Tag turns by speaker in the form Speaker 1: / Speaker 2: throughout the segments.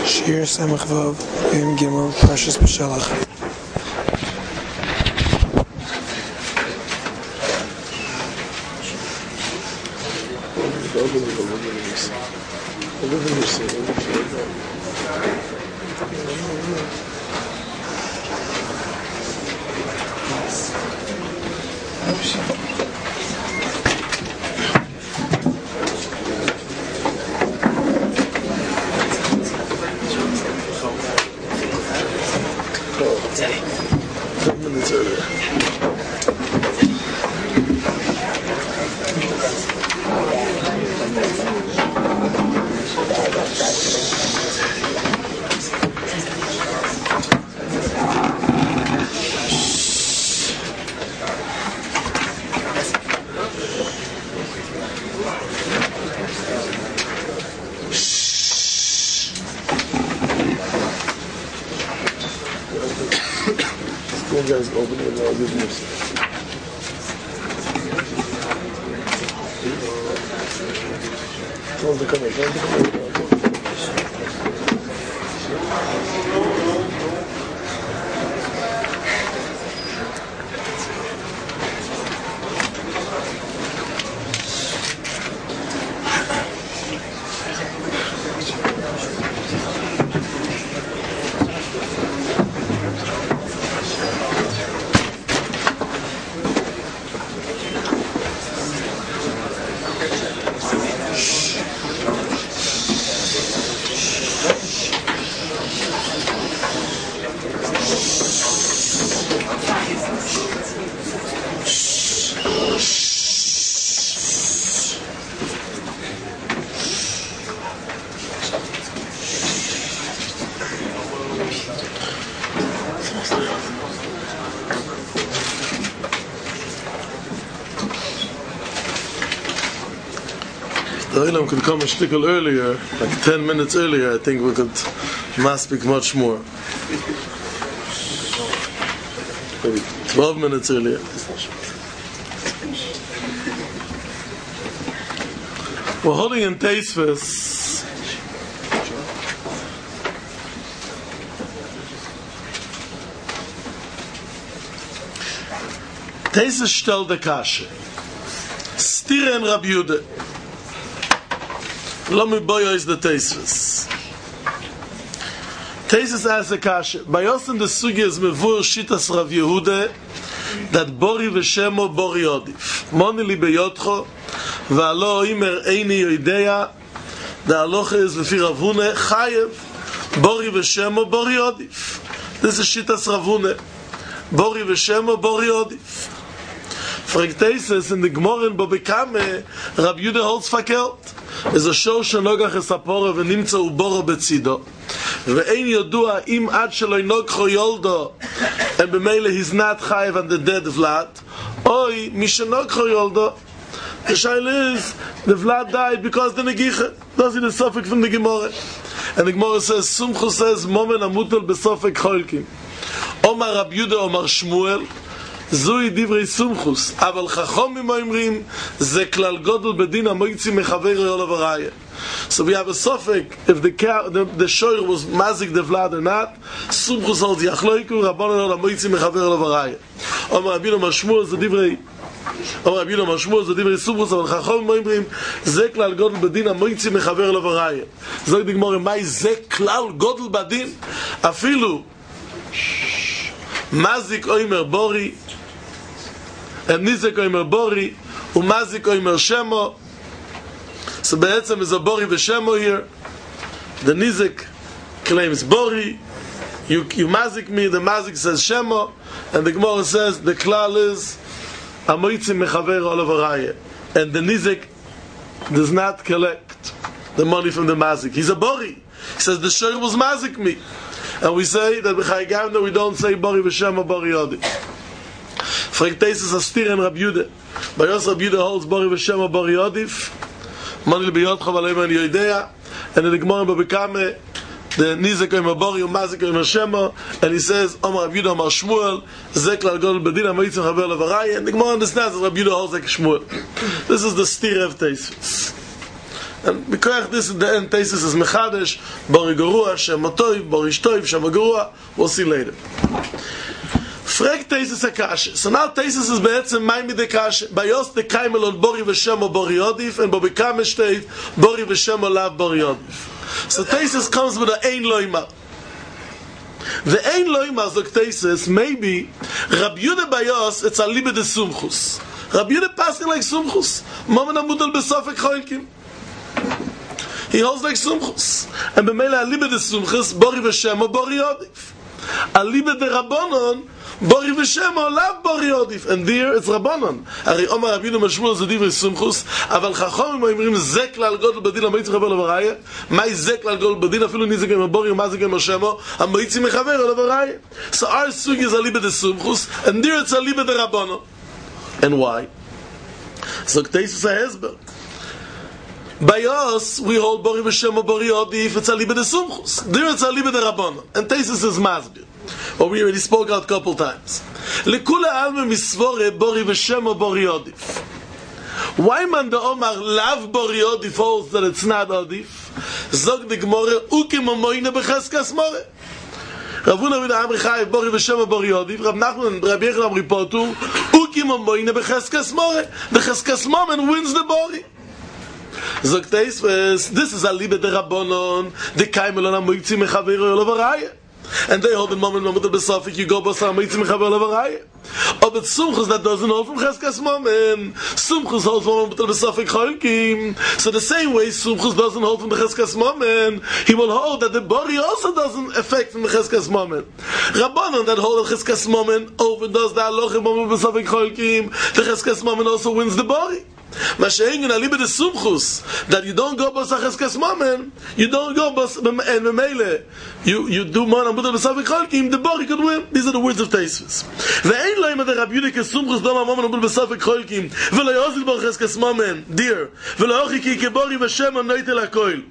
Speaker 1: Shir Samach Vav Yom Gimel Parshas B'Shalach.
Speaker 2: Guys, open it now. Give me Close the camera. The Olam could come a shtickle earlier, like 10 minutes earlier. I think we could speak much more. Maybe 12 minutes earlier. We're holding in Teisves. Teisves stellt the Kasche. Stira and Rabbi Yehuda. Lami boyo is the Teisves. Teisves asks the Kasche. By us in the Sugi is mevur shitas Rav Yehuda that Bori v'shemo Bori odif. Moni li beyotcho v'alo imer eini yoidea the halacha is lefi Rav Huna chayev Bori v'shemo Bori odif. This is shitas Rav Huna. Bori v'shemo Bori odif. Fragt Teisves in the Gemara in Bobekame Rav Yehuda holds verkehrt. is a show שנוגח הספורה ונמצא ובורו בצידו ואין ידוע אם עד שלא ינוגחו יולדו and במילא he's not chayiv on the dead vlad or מי שנוגחו יולדו the shaila is the vlad died because the negicha that's the suffix from the Gemara and the Gemara says Sumchu says momen amutel besofek cholkim Omar Rabbi Yehuda Omar Shmuel זוי דברי סומחוס אבל חכמים אומרים זה כלל גודל בדין המויצי מחבר יולו וראיה so we have a suffix if the shoyer was mazik the vlad or not סומחוס holds יחלויקו רבנו יולו המויצי מחבר יולו וראיה אומר רבינו משמוע זה דברי סומחוס אבל חכמים אומרים זה כלל גודל בדין המויצי מחבר יולו וראיה זוי דגמור מהי זה כלל גודל בדין אפילו mazik oimer bori and nizek oimer bori umazik oimer shemo so be'etzem is a bori v'shemo here the nizek claims bori you mazik me the mazik says shemo and the Gemara says the klal is amoitzim mechaver olav haraya and the nizek does not collect the money from the mazik he's a bori he says the shoyer was mazik me and we say that b'chai gavna we don't say Bori v'shem or Bori Yodi. Fragt Teisves Astir and Rabbi Yehuda. By us Rabbi Yehuda holds Bori v'shem or Bori Yodif. Mani l'biyotcha v'aleim an yoidea. And in the Gemara b'bekame the nizek oimer Bori u'mazik oimer Shemo. And he says Omar Rabbi Yehuda Omar Shmuel zek l'al godel bedin ha'moitzim chaver levaraya. And the Gemara understands that Rabbi Yehuda holds like Shmuel. This is the Stir of Teisves. And because this is the end thesis is Mechadesh, Bori Gorua, Shem Otoiv, Bori Shtoiv, Shem Gorua. We'll see later. Frag thesis Akash. So now thesis is be'etzem Mai Mide Kash. Bayos de Kaimel on Bori V'Shemo Bori Odif, and Bobikam Eshteit Bori V'Shemo Lav Bori Odif. So thesis comes with the Ein Loima. The Ein Loima is the thesis, maybe Rabbi Yehuda Bayos, it's a Libe de Sumchus. Rabbi Yehuda passing like Sumchus. Momen Amudal Besofek Choilkim. He holds like Sumchus. And b'meila Alibe de Sumchus, Bori V'Shemo Bori Odif. Alibe de Rabbanon, Bori V'Shemo Lav Bori Odif. And there it's Rabbanon. Ari Omar Rabbi Yehuda Mashmur Zadiv Sumchus, Aval Chachomim Oimrim Zek Lal Godel Badin Amoitzi Mechaver Levaraya. Mai Zek Lal Godel Badin Afilu Nizek Em Bori Mazek Em Shemo Amoitzi Mechaver Levaraya. So our sugi is Alibe de Sumchus, and there it's Alibe de Rabbanon. And why? So Kteisus HaHesber. By us, we hold Bori V'Shemo Bori Odif, it's Alibe de Sumchus. There it's Alibe de Rabbanon. And Teisus is Masbir. Or we already spoke out a couple times. Lekula Alme Misvore Bori V'Shemo Bori Odif. Why man the Omar Lav Bori Odif holds that it's not Odif? Zog de Gemore Ukim Omoine Becheskas More. Ravuna Vida Amri Chayev Bori V'Shemo Bori Odif. Rav Nachman and Rabbi Yechon Amripotu Ukim Omoine Becheskas More. The Cheskas Momen wins the Bori. Zog Teis, this is Alibe de Rabbanon, the Kaimelon Amoitzi Mechaver Levaraya. And they hold the moment of the Besafik, you go Basar Amoitzi Mechaver Levaraya. Oh, but Sumchus that doesn't hold from Cheskas Momen. Sumchus holds from the Besafik Choilkim. So the same way Sumchus doesn't hold from the Cheskas Momen, he will hold that the Bori also doesn't affect from the Cheskas Momen. Rabbanon that hold the Cheskas Momen overdoes the Aloch Momen Besafik Choilkim. The Cheskas Momen also wins the Bori. Mashengen Alibe de Sumchus, that you don't go Basar Cheskas Momen, you don't go Basar and Memele, you do Mon Amud Besafik Choilkim, the Bori could win. These are the words of Teisvis. Ve'ein loim de Rabbi Yehuda Sumchus dama Mon Amud Besafik Choilkim, ve'lo yozil Bar Cheskas Momen, dear, ve'lo ochi ki Bori V'Shemo Noitel HaKoil.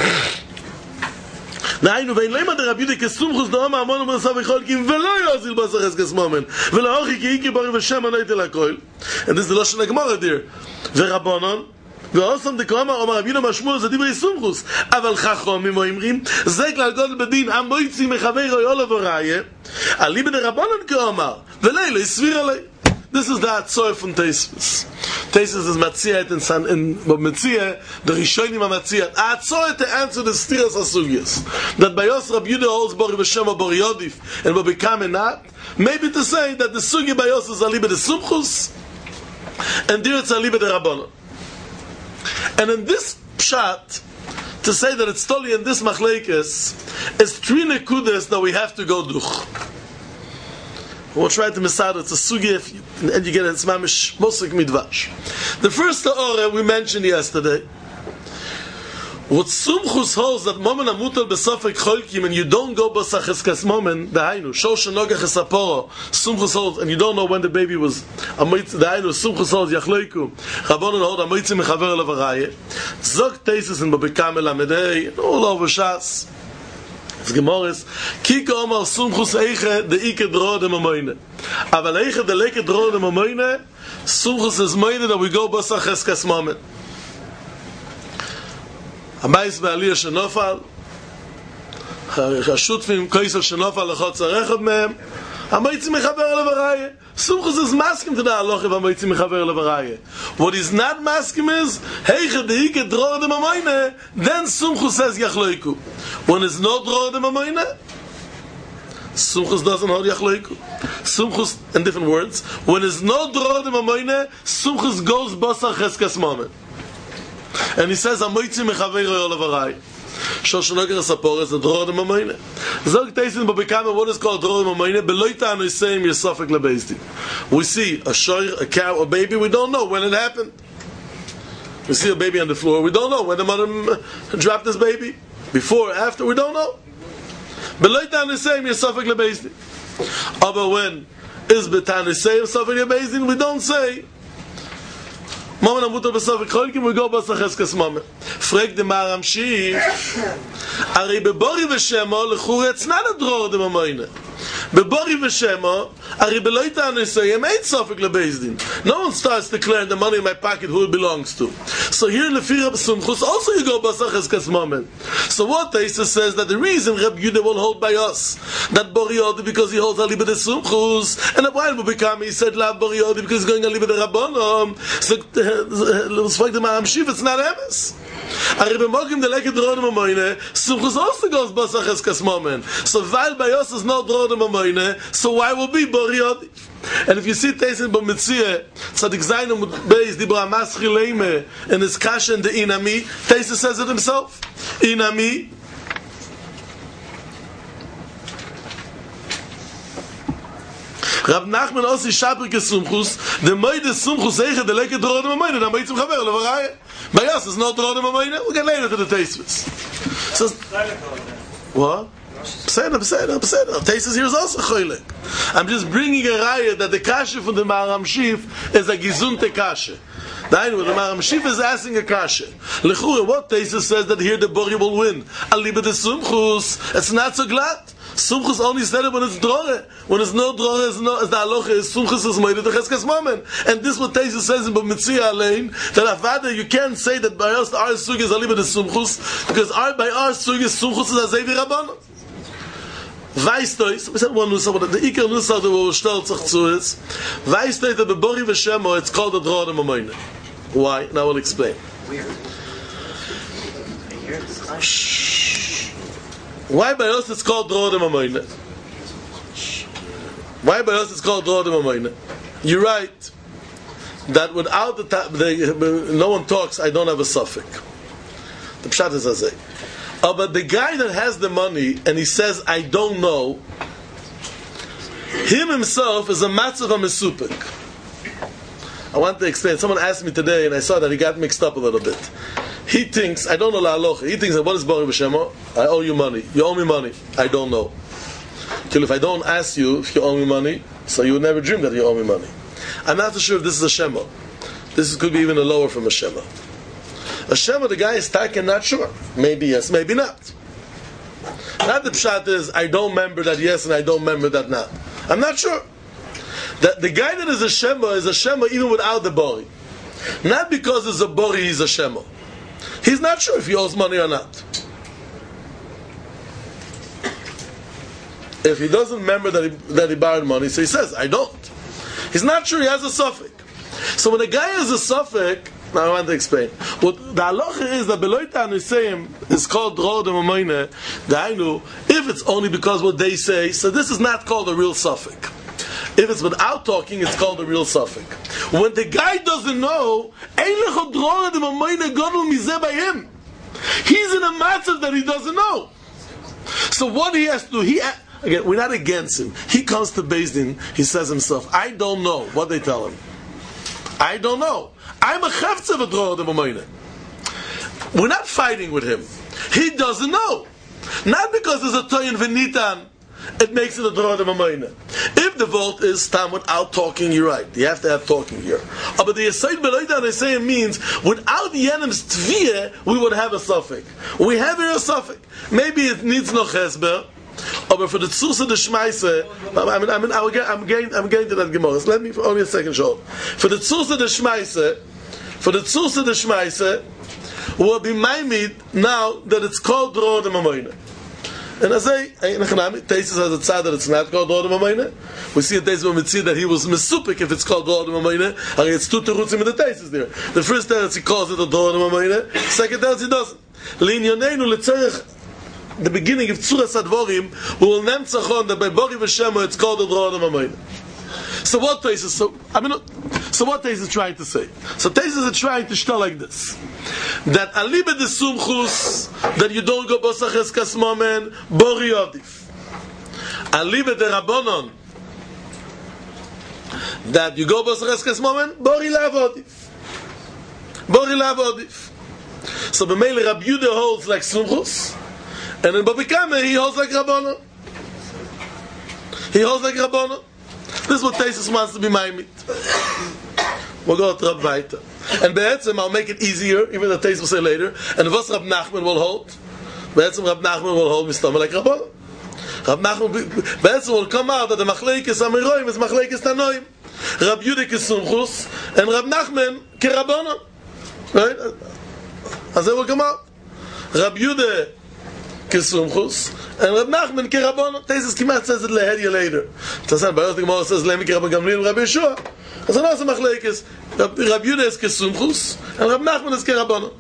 Speaker 2: Nainu ve'ein loim de Rabbi Yehuda Sumchus dama Mon Amud Besafik Choilkim, ve'lo yozil Bar Cheskas Momen, ve'lo ochi ki Bori V'Shemo Noitel HaKoil. And this is the Lashon HaGemara there. Ve'Rabbanon, ve'osam dekama Omar Rabbi Yehuda Mashmur Zadivrei Sumchus, aval Chachomim oimrim Zek Lal Godel Badin Amoitzi Mechaver Levaraya. Alibe de Rabbanon ke'omar ve'leilo Yisvir alei. This is the Atzoy from Teisvis. Teisvis is Matziyah in Matziyah, the Rishonim HaMatziyah. Atzoy to answer the Stiras HaSugyas. That by us Rabbi Yehuda holds Bori V'Shemo Bori Odif and Bobikam not. Maybe to say that the Sugi by us is Alibe de Sumchus, and there it's Alibe de Rabbanon. And in this pshat, to say that it's totally in this machlekes, is three nekudas that we have to go duch. We'll try to misad. It's a sugi, and you get it. It's mamish mosik midvash. The first ta'orah we mentioned yesterday. What Sumchus holds that Momen Amutal Besafek Choilkim, and you don't go Basar Cheskas Momen, Dahainu, Shosha Nogach Esaporo, Sumchus holds, and you don't know when the baby was, Dahainu, Sumchus holds Yachloiku, Rabbanon hold Amoitzi Mechaver Levaraya, Zog Teisus in Bobikam Elamedei, all over Shas. It's Gemores, Kiko Omar Sumchus Eiche, the Ike Dror de Mamoine. Aval Eiche, the Leke Dror de Mamoine, Sumchus is Moine that we go Basar Cheskas Momen. Abayis ve'aliyah shenofal, hashutfim koisel shenofal lechotz harechav mehem, hamoitzi mechaver levaraya. Sumchus is masking to the halacha of hamoitzi mechaver levaraya. What he's not masking is, heiche deike dror de mamoine, then Sumchus says yachloiku. When there's no dror de mamoine, Sumchus doesn't hold yachloiku. Sumchus, in different words, when there's no dror de mamoine, Sumchus goes basar cheskas momen. And he says, Amoitzi Mechaver Levaraya. Shosha Nogach Esaporo is the Dror de Mamoine. Zog Teisin Bobikam, what is called Dror de Mamoine? Beloita Anoisem Yesafek Lebezdin. We see a shoir, a cow, a baby, we don't know when it happened. We see a baby on the floor, we don't know when the mother dropped this baby. Before, after, we don't know. Beloita Anoisem Yesafek Lebezdin. But when is Betan Anoisem Yesafek Lebezdin, we don't say Momen Amutal Besafek Choilkim, we go Basar Cheskas Momen. Frag the Maramshi, Ari Bebori V'Shemo, L'chur, it's not a Dror de Mamoine. Bebori v'shema, ari beloita anisayim ain't sofik lebezdin. No one starts declaring the money in my pocket who it belongs to. So here in Lefi Reb Sumchus, also you go basachas kasmomen. So what Taisa says that the reason Reb Yudah will hold by us that Bori Yodi because he holds Aliba de Sumchus, and a while become he said La Bori Yodi because he's going Aliba de Rabbanom. So let's find the Maram Shif, it's not Emes. Ari b'mokim the leket drodim amoyne, Sumchus also goes basachas kasmomen. So while by us is no drodim amoyne, so why will be Bori Yodi? And if you see Teisen b'Metzia, Tzadik Zayin and Beis Dibra Maschi Leime in his Kasha and the Inami, Teisen says it himself. Inami. Rab Nachman Osi Shabrik Sumchus, the Moide Sumchus Eiche, the Leke Drodim Amoyne, the Moitzim Chaver, Levaraya. By us, it's not Drodim Amoyne, we'll get later to the Teisvis. So, what? Peseder. Teisvis here is also Choylek. I'm just bringing a raya that the Kasha from the Maram Shif is a Gizunte Kasha. The Maram Shif is asking a Kasha. Lechura, what Teisvis says that here the Bori will win? Aliba de Sumchus, it's not so glad. Sumchus only said it when it's drore. When it's no drore, as the halacha is Sumchus is moed to cheskes moment. And this what Teisvis says in B'Metzia Alein, that avada you can't say that by us our sug is aliba de Sumchus, because by our sug is Sumchus is azevi Rabbanon. Weißt du, we said one Nusa, but the Iker Nusa that will start sich zu is, weißt du that the Bori v'Shemo, it's called the Drodim Amoyne. Why? Now I'll explain.
Speaker 3: Weird.
Speaker 2: Why by us it's called Drodim Amoyne? Why by us it's called Drodim Amoyne? You're right that without no one talks, I don't have a suffix. The Pshat is Azay. But the guy that has the money and he says, I don't know, him himself is a matzav HaMesupik. I want to explain. Someone asked me today and I saw that he got mixed up a little bit. He thinks, I don't know la'alocha. He thinks that what is Bori B'Shemo? I owe you money. You owe me money. I don't know. Till if I don't ask you if you owe me money, so you would never dream that you owe me money. I'm not sure if this is a Shema. This could be even a lower from a Shema. A Shema, the guy is taken, not sure. Maybe yes, maybe not. Not the pshat is, I don't remember that yes and I don't remember that not. I'm not sure. That the guy that is a Shema even without the Bori. Not because it's a Bori, he's a Shema. He's not sure if he owes money or not. If he doesn't remember that he borrowed money, so he says, I don't. He's not sure he has a suffix. So when a guy has a suffix, now I want to explain. What the halacha is that Beloita Anisayim is called Drodim Amoyne, Dainu, if it's only because what they say, so this is not called a real suffix. If it's without talking, it's called a real suffix. When the guy doesn't know, he's in a matter that he doesn't know. So what he has to do, again, we're not against him. He comes to Beis Din, he says himself, I don't know what they tell him. I don't know. I'm a chefetz of a Drodim Amoyne. We're not fighting with him. He doesn't know. Not because there's a Toyin V'Nitan, it makes it a Drodim Amoyne. If the vote is tam without talking, you're right. You have to have talking here. But the Yesod Beloita Anisayim means without Yenim's Tviyah, we would have a suffix. We have here a suffix. Maybe it needs no chesber. But for the Tzusa de Shmaise, I'm getting to that Gemara. So let me for only a second show. For the Tzusa de Shmaise, will be Maimid now that it's called Drodim Amoyne. And I say, Teisus has a tzad that it's not called Drodim Amoyne. We see in Teisus B'Metzia that he was mesupik if it's called Drodim Amoyne. And it's two terutzim in the Teisus there. The first teretz he calls it a Drodim Amoyne. Second teretz he doesn't. L'inyoneinu l'tzerich, the beginning of Tzuras Advorim, we will nemtzachon that by Bori v'Shemo it's called a Drodim Amoyne. So what Teisus? So what Teisus is trying to say? So Teisus is trying to tell like this: that alibe de sumchus, that you don't go bosaches kasmomen Bori Yodif. Alibe de Rabbanon, that you go bosaches kasmomen Bori Lavodif. Bori Lavodif. So b'meile Rabbi Yudah holds like sumchus. And in Babikame, he holds like Rabbanon. This is what Teisus wants to be Maimit. We'll go to Rab Vaita. And Be'etzim, I'll make it easier, even though Teisus will say later. And what Rab Nachman will hold? Be'etzim, Rab Nachman will hold Mistama like Rabbanon. Rab Nachman, בעצם will come out that the Machlekes Amiroim is Machlekes Tanoim. Rab Yehuda Kesumchus and Rab Nachman Kerabonon. Right? As it will come out. Rab Yehuda Kesumchus and Rab Nachman Kerabonon. Taisus Kimat says it lehedia later. Tasan Baruch the Gemara says Lemi Kerabon Gamliel Rab Yeshua. As an also Machlekes Rab Yehuda is Kesumchus and Rab Nachman is Kerabonon.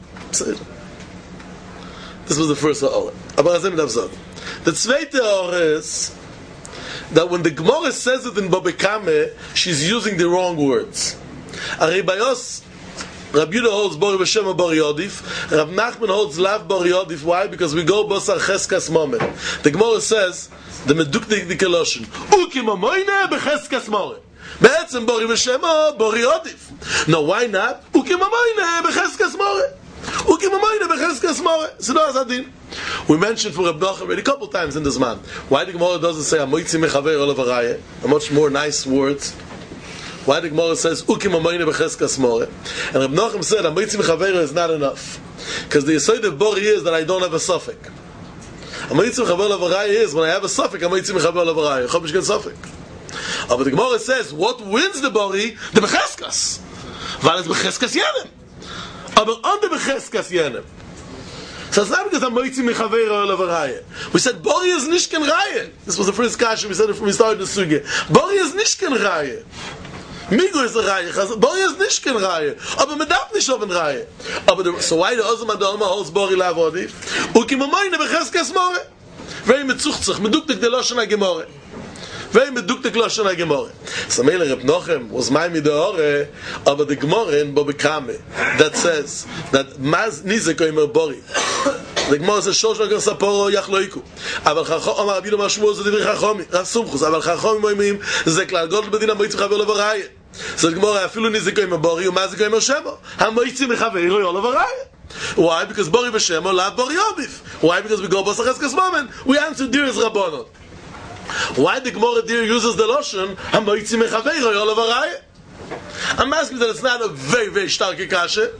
Speaker 2: This was the first Or. Aber Azem Davzog. The zweite Or is that when the Gemara says it in Babekame, she's using the wrong words. Aribayos, Rabbi Yehuda holds Bori V'Shem or Bori Yodif. Rab Nachman holds Lav Bori Yodif. Why? Because we go Bosar Cheskas Moment. The Gemara says the Meduktik Dikeloshin Ukim Amoyne Becheskas Moment. Be'etzem Bori V'Shem or Bori Yodif. No, why not? Ukim Amoyne Becheskas Moment. Ukim Amoyne Becheskas Moment. Sido Azadin. We mentioned for Reb Nachman already a couple times in this man. Why the Gemara doesn't say Amoitzi Mechaver Olav Arayeh? A much more nice words. Why the Gemara says Ukim Amoyne Becheskas More? And Reb Nachman said Amoitzi Mechaver is not enough, because the Yesod of Bori is that I don't have a suffix. Amoitzi Mechaver Olav Arayeh is when I have a suffix. Amoitzi Mechaver Olav Arayeh. Chomish Gen suffix. But the Gemara says what wins the Bori? The Becheskas. Weil es Becheskas Yenem. Aber under Becheskas Yenem. So it's not because Amoitzi Mechaver Olav Arayeh. We said Bori is Nishken Raya. This was the first kasha we said it from we started the sugya. Bori is Nishken Raya. Migo is a Raya. Bori is Nishken Raya. Aber man darf nicht auf ein Raya. So why the Ozma Adolma holds Bori Lav Odif? Ukim Amoyne Becheskas More. Very metzuchtzach. Meduktek de Loshen HaGemore. Very meduktek Loshen HaGemore. So Mele Reb Nochem was my midore, aber the Gemara in Babekame that says that Maz Nizek Omer Bori. The Gemara says Shosh Nagar Saporo Yachloiku. Aber Chachom Amar Abinu Mashmuel Zedivri Chachomi Rav Sumchus. Aber Chachomi Moimim Ze Klal Godel Bedin Amoitzi Mechaver Olav Arayeh. So the Gemara Afilu Nizek Omer Bori Umaz Nizek Omer Shemo Amoitzi Mechaver Olav Arayeh. Why? Because Bori V'Shemo Lav Bori Yodif. Why? Because we go Bosar Cheskas Moment. We answer Dir is Rabbanon. Why the Gemara Dir uses the Loshen Amoitzi Mechaver Olav Arayeh? I'm asking that it's not a very, very starke kasha.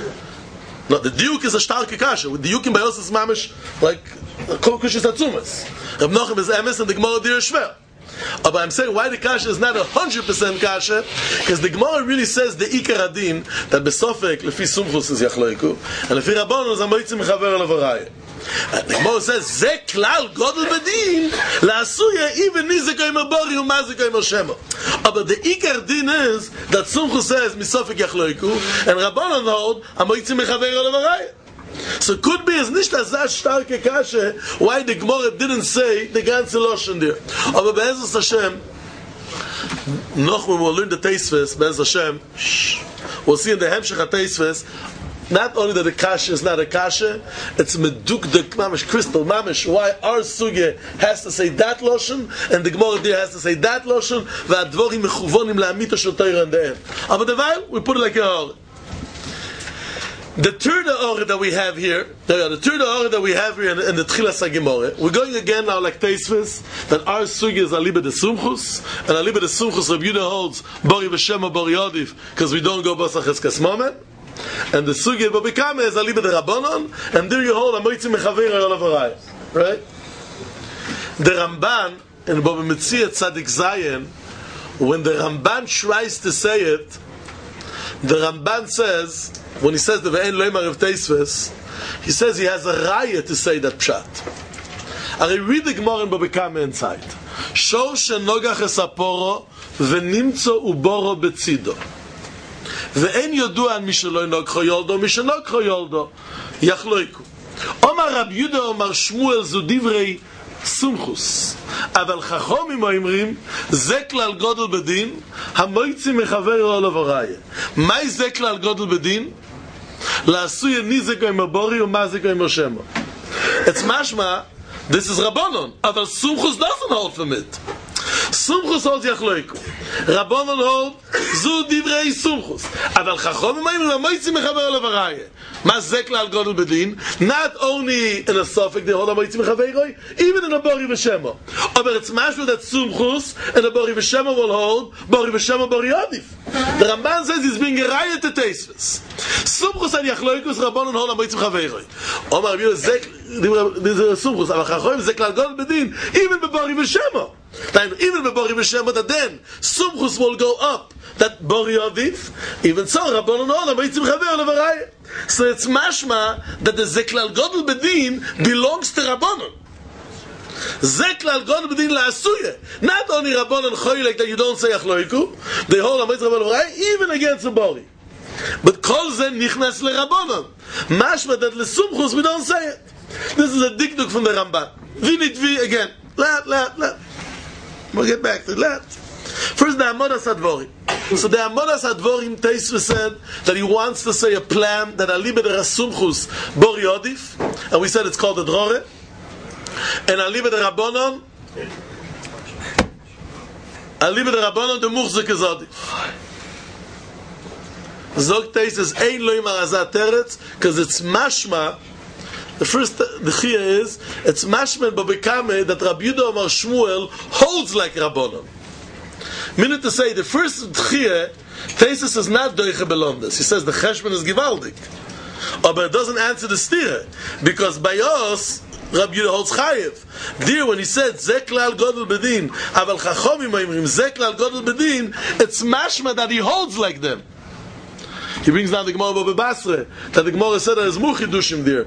Speaker 2: No, the diuk is a starke kasha. With the diuk in Bayos is mamish like Kokush Atzumas. Reb Nochem is emes and the Gemara Dir is shver. But I'm saying why the kasha is not 100% kasha, because the Gemara really says the Ikar Adin that besofek lefi Sumchus is Yachloiku and lefi Rabbanon is Amoitzi Mechaver Olav Arayeh. The Gemara says Ze Klal Godel Bedin LaAsuya even Nizek Omer Bori Umazik Omer Shemo. But the Ikar Din is that Sumchus says Misofek Yachloiku and Rabbanon hold Amoitzi Mechaver Olav Arayeh. So it could be as nicht as that starke kashe why the Gemara didn't say the ganze Loshen there. Aber Be'ezus Hashem noch when we'll learn the Teisves Be'ezus Hashem we'll see in the Hemshech HaTeisves not only that the kasha is not a kasha, it's meduk the mamish crystal mamish. Why our sugya has to say that loshen and the Gemara there has to say that loshen. V'advorim mechuvonim la'amita shel Torah in the end. But the while we put it like a or. The third or that we have here, in the Tchilas HaGemara, we're going again now like Teisves that our sugya is aliba de Sumchus and aliba de Sumchus Rabbi Yehuda holds Bori V'Shem or Bori Yodif because we don't go Bosar Cheskas Moment. And the sugya Babekame is aliba de Rabbanon, and there you hold Amoitzi Mechaver Olav Arayeh. Right? The Ramban in Baba Metzia Tzadik Zayin, when the Ramban tries to say it, the Ramban says, when he says the Ve'en Loimar of Teisves, he says he has a raya to say that pshat. I read the Gemara in Babekame inside. Shor shenogach esaporo v'nimtzo uboro betzido. ואין יודוע על מי שלא ינוגחו יולדו, מי שנוגחו יולדו, יחלויקו. אומר רב יהודה, אומר שמואל, זו דברי סומכוס. אבל חכמים אומרים, זה כלל גודל בדין, המויצי מחבר אולב הרעיה. מהי זה כלל גודל בדין? לעשוי ניזק או מבורי ומזק או משמו. It's mashma, this is Rabbanon, אבל סומכוס doesn't hold from it. Sumchus holds Yachloiku. Rabbanon hold Zu Divrei Sumchus. Aval Chachomim Ma'imrim Amoitzi Mechaver Levaraya. Mazek Lal Godel Bedin. Not only in a suffix they hold Amoitzi Mechaveroi, even in a Bori V'Shemo. But it's mashma that Sumchus and a Bori V'Shemo will hold Bori V'Shemo Bori Adif. The Ramban says he's being gerayet to Teisves. Sumchus and Yachloikus Rabbanon hold Amoitzi Mechaveroi. Omar Rabbi Zek Sumchus. Aval Chachomim Zek Lal Godel Bedin. Even Bori V'Shemo. Even Bori V'Shemo, that then Sumchus will go up. That Bori Adif. Even so, Rabbanon hold Amoitzi Mechaveroi Levaraya. So it's mashma that the Zeklal Godel Bedin belongs to Rabbanon. Zeklal Godel Bedin la'asuye. Not only Rabbanon choylek that you don't say Achloiku, they hold Amoitzi Mechaveroi even against the Bori. But Kol Ze Nichnas LeRabbanon. Mashma that LeSumchus we don't say it. This is a dikduk from the Ramban. Vinitvi again. We'll get back to that. First, the Amodas Advorim. So the Amodas Advorim Teisva said that he wants to say a plan that Alibe de Rasumchus Bori Odif, and we said it's called the Drore, and Alibe de Rabbanon the Muchzik is Odif. Zog Teis is Ein Loim Arazat Teretz, because it's mashma. The first the Chia is it's mashma Babekame that Rabbi Yehuda Amar Shmuel holds like Rabbanon. Meaning to say, the first Chia, Tesis is not Doiche Belondes. He says the Cheshbon is Givaldik. But it doesn't answer the stira. Because by us, Rabbi Yehuda holds Chayev. There, when he said, Zeklal Godel Bedin, Aval Chachomim Ma'imrim, Zeklal Godel Bedin, it's mashma that he holds like them. He brings down the Gemara Baba Basra, that the Gemara said there's Muchidushim there.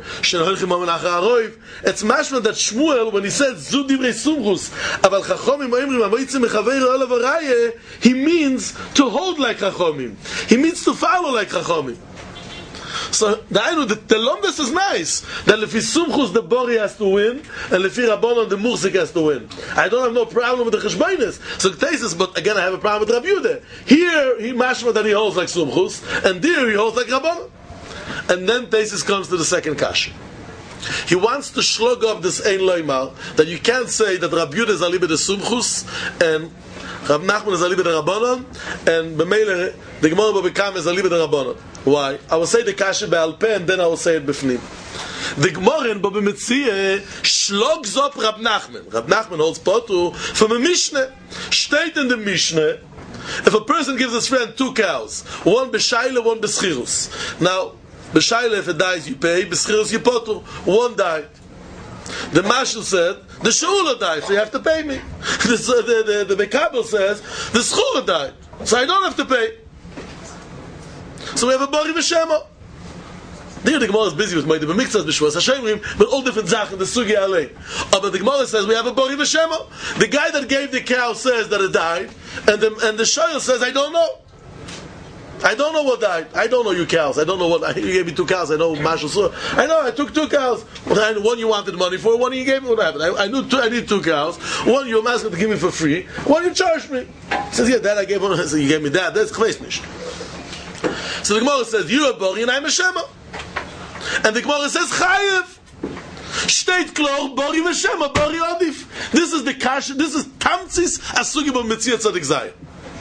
Speaker 2: It's mashma that Shmuel, when he said Zu Divrei Sumchus, Aval Chachomim Ma'imrim Amoitzi Mechaveroi Levaraya, he means to hold like Chachomim. He means to follow like Chachomim. So the Lomdes is nice. That Lefi Sumchus the Bori has to win, and Lefi Rabbanon the Muchzik has to win. I don't have no problem with the Cheshbainis. So Tesis, but again I have a problem with Rabbi Yehuda. Here he mashma that he holds like Sumchus, and there he holds like Rabbanon. And then Tesis comes to the second kasha. He wants to shlug up this Ein Loimar, that you can't say that Rabbi Yehuda is Alibe de Sumchus, and Rab Nachman is Alibe de Rabbanon, and B'meile the Gemara Babekam is Alibe de Rabbanon. Why? I will say the kasha be'al peh, and then I will say it b'fnim. The Gemara in Baba Metzia shlogs up Rab Nachman. Rab Nachman holds potu from a Mishnah. State in the Mishnah, if a person gives his friend 2 cows, one b'shayla, one b'schirus. Now, b'shayla, if it dies, you pay. B'schirus, you potu. One died. The Mashal said, the Shula died, so you have to pay me. The Mekabel says, the Schula died, so I don't have to pay. So we have a Bori V'Shemo. There the Gemara is busy with Moed B'Miktzas B'Shvus Hashemrim, but all different Zachen, the Sugi Alei. But the Gemara says we have a Bori V'Shemo. The guy that gave the cow says that it died, and the Shoyel says, I don't know. I don't know what died. I don't know you cows. I don't know what. You gave me 2 cows. I know Marshall saw. I know. I took 2 cows. One you wanted money for. One you gave me. What happened? I need 2 cows. One you were asking to give me for free. One you charged me. He says, yeah, that I gave one. I said, you gave me that. That's chveisnish. So the Gemara says, you are Bori and I'm a Shema. And the Gemara says, Chayev. Shteit klor Bori v'Shema Bori Adif. This is the kasha. This is Tamtzis Asugi B'Metzia Tzadik Zayim.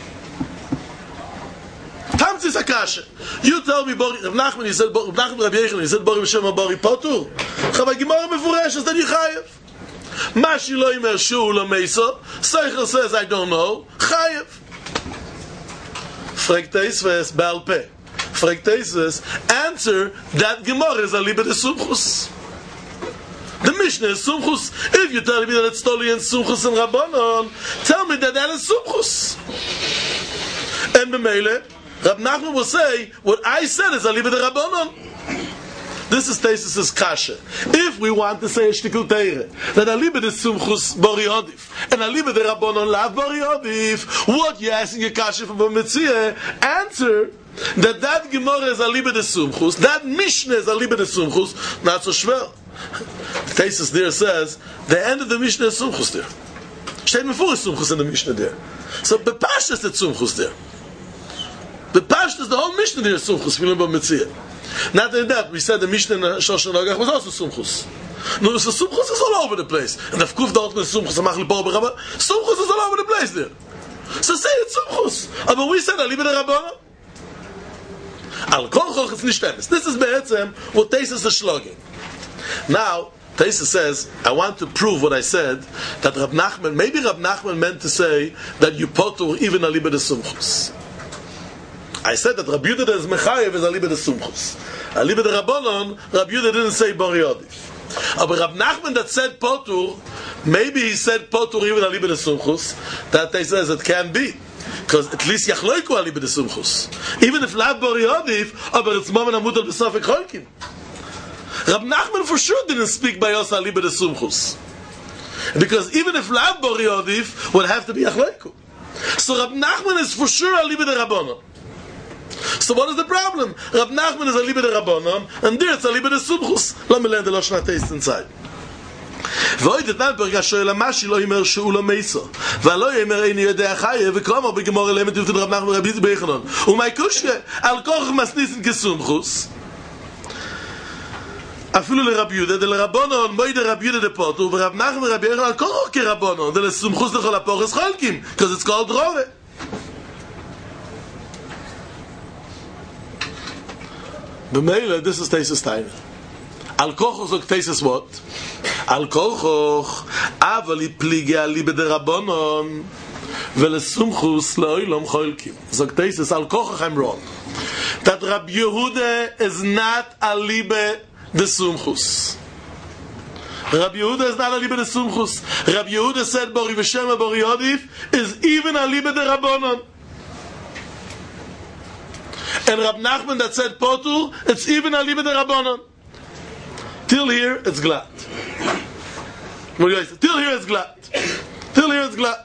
Speaker 2: Tamtzis Akasha. You tell me Bori Rav Nachman. He said Rav Nachman Rabbi Yechon. He said Bori v'Shema Bori Potur. Chavay Gemara Mefureshes that you Chayev. Mashi lo yimer shu lo meiso. Seichel says I don't know. Chayev. Frekteis ves Baal Peh. Frekteis ves answer that Gemara is a libe de Sumchus. The Mishnah is Sumchus. If you tell me that it's totally in Sumchus and Rabbanon, tell me that is Sumchus. And B'meile, Rab Nachman will say, what I said is a libe de Rabbanon. This is Tesis' kasha. If we want to say a shtikul teire, that alibe de Sumchus Bori Odif, and alibe de Rabbanon lav Bori Odif, what you asking your kasha from Metzia? Answer that Gemara is alibe de Sumchus, that Mishnah is alibe de Sumchus, not so shver. Tesis there says, the end of the Mishnah is Sumchus there. Shteit Mefur is Sumchus in the Mishnah there. So Bepashtas is Sumchus there. Bepashtas, the whole Mishnah there is Sumchus, Metzia. Not only that, we said the Mishnah in Shoshan Nogach was also Sumchus. No, so Sumchus is all over the place. And if Kuf dort is Sumchus, Sumchus is all over the place there. So say it's Sumchus. But we said, Alibe de Rabbanon. Al Kol Choch is nicht emes. This is be'etzem what Teisus is shlogging. Now, Teisus says, I want to prove what I said, that Rab Nachman, maybe Rab Nachman meant to say that you potur even Alibe de Sumchus. I said that Rabbi Yehuda is Mechayev is Alibe de Sumchus. Alibe de Rabbanon, Rabbi Yehuda didn't say Bori Yodif. But Rab Nachman that said potur, maybe he said potur even Alibe de Sumchus, that Teisus says it can be. Because at least Yachloiku Alibe de Sumchus. Even if Lav Bori Yodif, but it's Maman Amutal B'Safek Choikim. Rab Nachman for sure didn't speak by us Alibe de Sumchus. Because even if Lav Bori Yodif would have to be Yachloiku. So Rab Nachman is for sure Alibe de Rabbanon. So what is the problem? Rab Nachman is Alibe de Rabbanon, and there it's Alibe de Sumchus. Let me learn the Lashon HaTeis inside. ואויד את נלפרק השואל המשי לא יאמר שהוא לא מייסו ולא יאמר איני יודע חיה וכלומר בגמור אליהם את רב נחמן ורבי יצחק ביחנון ומאי קושיה על כוח מסניסן כסומכוס אפילו לרבי יהודה דלרבונון מוי דרבי יהודה דפוטו ורב נחמן ורבי יחנון על כוח כרבונון דלסומכוס לכל הפורס חולקים because it's called רורה במילא this is Teisus Taina Al Kochoch sagt Teisus what? Al Kochoch Avali Plige Alibe de Rabbanon Velesumchus Le'olam Cholkim sagt Teisus Al Kochoch I'm wrong that Rabbi Yehuda is not Alibe de Sumchus Rabbi Yehuda is not Alibe de Sumchus Rabbi Yehuda said Bori V'Shema Bori Yodif is even Alibe de Rabbanon and Rab Nachman that said Potur it's even Alibe de Rabbanon. Till here, it's glad. Till here, it's glad. Till here, it's glad.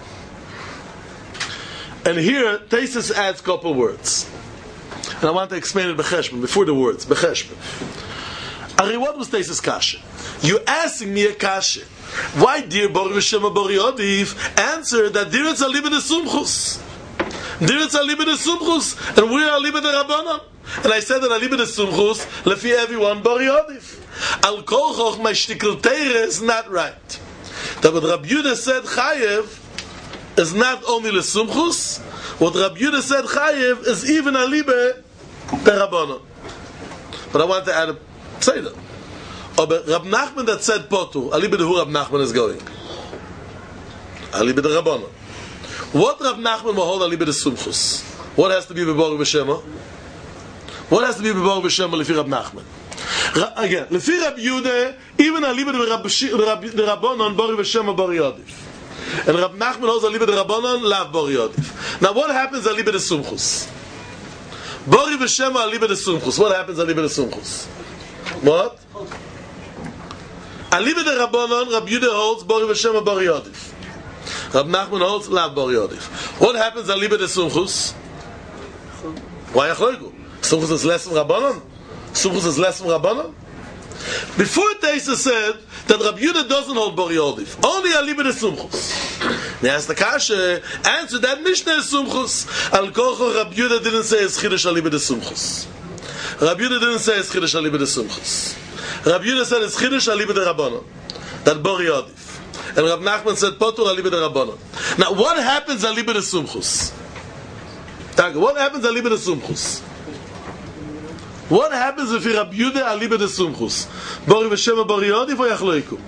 Speaker 2: And here, Teisus adds a couple words. And I want to explain it b'cheshbon, before the words, b'cheshbon. Ari, what was Teisus kasha? You asking me a kasha. Why, dear Bori V'Shema Bori Yodif, answer that dear it's Alibe de Sumchus. Dear it's Alibe de Sumchus, and we are Alibe de Rabbanon. And I said that Alibe de Sumchus, lefi everyone Bori Yodif. Al Kochoch, my shtickle teire is not right. That what Rabbi Yehuda said Chayev is not only le Sumchus, what Rabbi Yehuda said Chayev is even Alibe de Rabbanon. But I want to add a Tzeidah. But Rab Nachman that said Potur, Alibe de who Rab Nachman is going? Alibe de Rabbanon. What Rab Nachman will hold Alibe de Sumchus? What has to be B'Bori V'Shema? What has to be B'Bori V'Shema lefi Rab Nachman? Again, lefi Rabbi Yehuda, even Alibe de Rabbanon, Bori V'Shema Bori Yodif. And Rab Nachman holds Alibe de Rabbanon, Lav Bori Yodif. Now what happens Alibe de Sumchus? Bori V'Shema Alibe de Sumchus. What happens Alibe de Sumchus? What? Alibe de Rabbanon, Rabbi Yehuda holds Bori V'Shema Bori Yodif. Rab Nachman holds Lav Bori Yodif. What happens Alibe de Sumchus? Why Yachloiku? Sumchus is less than Rabbanon? Sumchus is less than Rabbanon? Before Teisus said that Rabbi Yehuda doesn't hold Bori Yodif, only Alibe de Sumchus. They asked the Kasha, answer that Mishnah is Sumchus. Al Kocho Rabbi Yehuda didn't say it's Chidush Alibe de Sumchus. Rabbi Yehuda didn't say it's Chidush Alibe de Sumchus. Rabbi Yehuda said it's Chidush Alibe de Rabbanon. That Bori Yodif. And Rab Nachman said Potur Alibe de Rabbanon. Now what happens Alibe de Sumchus? What happens Alibe de Sumchus? What happens if Rabbi Yehuda Alibe de Sumchus? Bori V'Shema Bori Yodif or Yachloiku?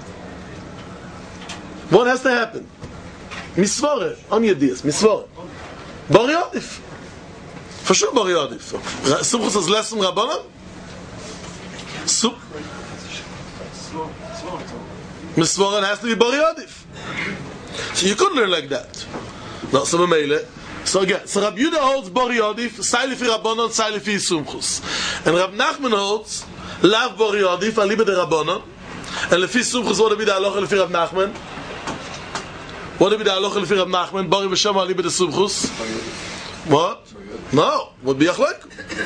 Speaker 2: What has to happen? Misvore, on Yediyas, Misvore. Bori Yodif. For sure Bori Yodif. Sumchus is less than Rabbanon? Misvore has to be Bori Yodif. So you couldn't learn like that. No, so Meile. So again, so Rabbi Yehuda holds Bori Yodif, Sai lefi Rabbanon, Sai lefi Sumchus. And Rab Nachman holds Lav Bori Yodif, Alibe de Rabbanon. And lefi Sumchus, what would be the halacha lefi Rab Nachman? What would be the halacha lefi Rab Nachman? Bori V'Shema Alibe de Sumchus? What? No, would be Yachloiku.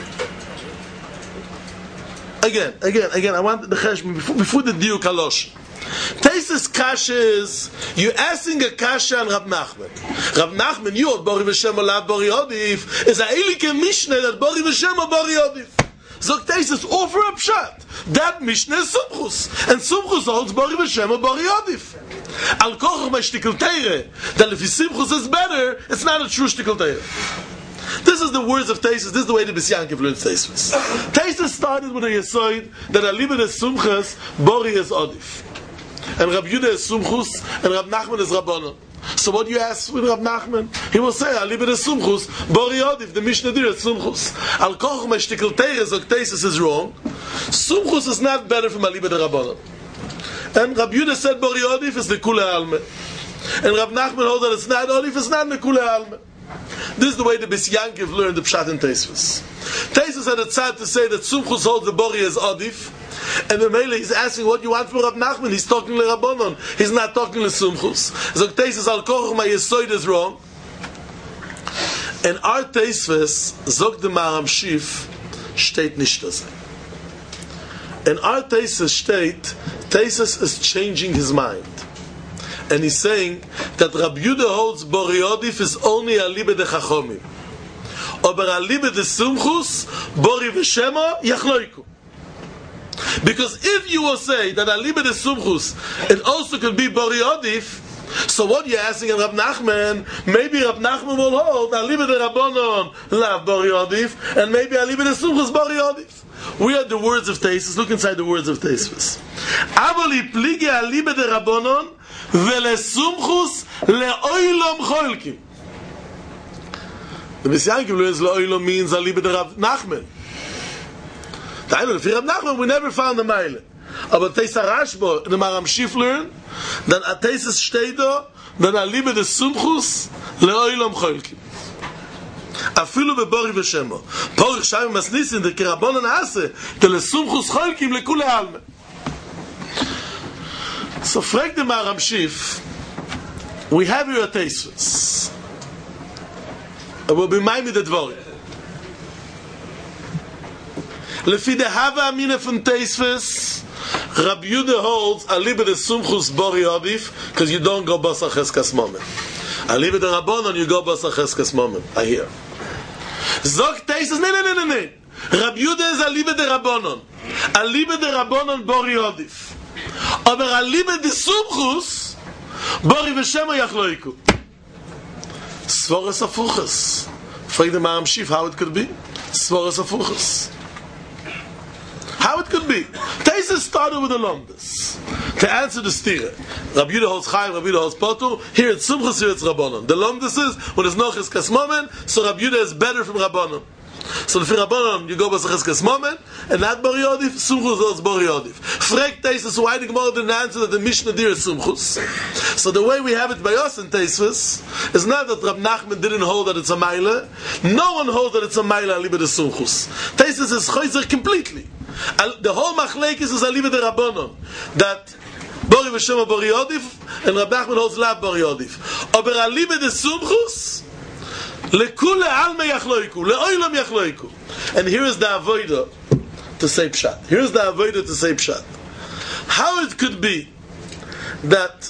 Speaker 2: Again, I want the cheshbon before the diuk halosh. Teisus kasha is you asking a kasha on Rab Nachman. Rab Nachman, you hold Bori V'Shema Lav Bori Yodif is a elike mishnah that Bori V'Shema Bori Yodif. Zok Taisus, offer a pshat. That Mishnah is Sumchus. And Sumchus holds Bori V'Shem or Bori Odif. Al Kochach my Shtikel Teire, that if Sumchus is better, it's not a true Shtikel Teire. This is the words of Taisus. This is the way the Beis Yankiv learns Taisus. Taisus started with a Yesoid that Aliba is Sumchus, Bori is Odif. And Rab Yudah is Sumchus, and Rab Nachman is Rabbanon. So what do you ask with Rab Nachman? He will say, Aliba is Sumchus, Bori Odif, the Mishnah Dir is Sumchus. Al Koch my Shtikel Teire, Zok Taisus is wrong. Sumchus is not better from Aliba de Rabbanon. And Rab Yudah said Bori Odif is the Kule Alme. And Rab Nachman holds that it's not Odif, it's not the Kule Alme. This is the way the Beis Yankiv learned the Pshat in Taisus. Taisus had a tzad to say that Sumchus holds the Bori as Odif, and the Mele is asking what you want from Rab Nachman. He's talking to Rabbanon. He's not talking to Sumchus. So Taisus al Koch my Yesoid is wrong. And our Taisus zog the Maram Shif steht nicht das. And our Taisus steht, Taisus is changing his mind. And he's saying that Rab Yudah holds Bori Odif is only Aliba de Chachomim. Aber Aliba de Sumchus, Bori V'Shema, Yachloiku. Because if you will say that Aliba de Sumchus, it also could be Bori Odif, so what you're asking in Rab Nachman, maybe Rab Nachman will hold Aliba de Rabbanon, Lav Bori Odif, and maybe Aliba de Sumchus, Bori Odif. We are the words of Taisus. Look inside the words of Taisus. Avoli plige Aliba de Rabbanon, Velesumchus leoilom cholkim. The Beis Yankiv learns leoilom means Aliba de Rab Nachman. The Eilon of Rab Nachman we never found the Meile. But Taisus Rashbo, the Maram Shif learn that Taisus steht da, that Aliba de Sumchus leoilom cholkim. Afilu bebori v'shemo. Porich Shayim Masnisin de Kirabonon Ase de lesumchus cholkim lekule alme. So frag the Maram Shif, we have here a Taisus. It will be Maimid the Dvorim. Lefi the Hava Amina from Taisus, Rab Yudah holds Aliba de Sumchus Bori Odif, because you don't go Basar Cheskas Moment. Aliba de Rabbanon, you go Basar Cheskas Moment. I hear. Zog Taisus, no. Rab Yudah is Aliba de Rabbanon. Aliba de Rabbanon Bori Odif. Aber Aliba de Sumchus, Bori V'Shema Yachloiku. Svoras Afuchas. Frag the Maram Shif how it could be. Svoras Afuchas. How it could be. Taisus started with the Lomdus. To answer the stira. Rab Yudah holds Chaim, Rab Yudah holds Potu. Here it's Sumchus, here it's Rabbanon. The Lomdus is, when there's no Cheskas Moment, so Rab Yudah is better from Rabbanon. So if Rabbanon, you go by Cheskas Moment, and not Bori Odif, Sumchus holds Bori Odif. Frek Taisus, why the Gemara didn't answer that the Mishnah Dir is Sumchus? So the way we have it by us in Taisus is not that Rab Nachman didn't hold that it's a Maila. No one holds that it's a Maila Aliba de Sumchus. Taisus is Chayzer completely. The whole Machlekes is Aliba de Rabbanon. That Bori V'Shema Bori Odif, and Rab Nachman holds Lav Bori Odif. Aber Aliba de Sumchus, lekule alme yachloiku, leoilam yachloiku. And here is the avoida to say pshat. Here is the avoida to say pshat. How it could be that,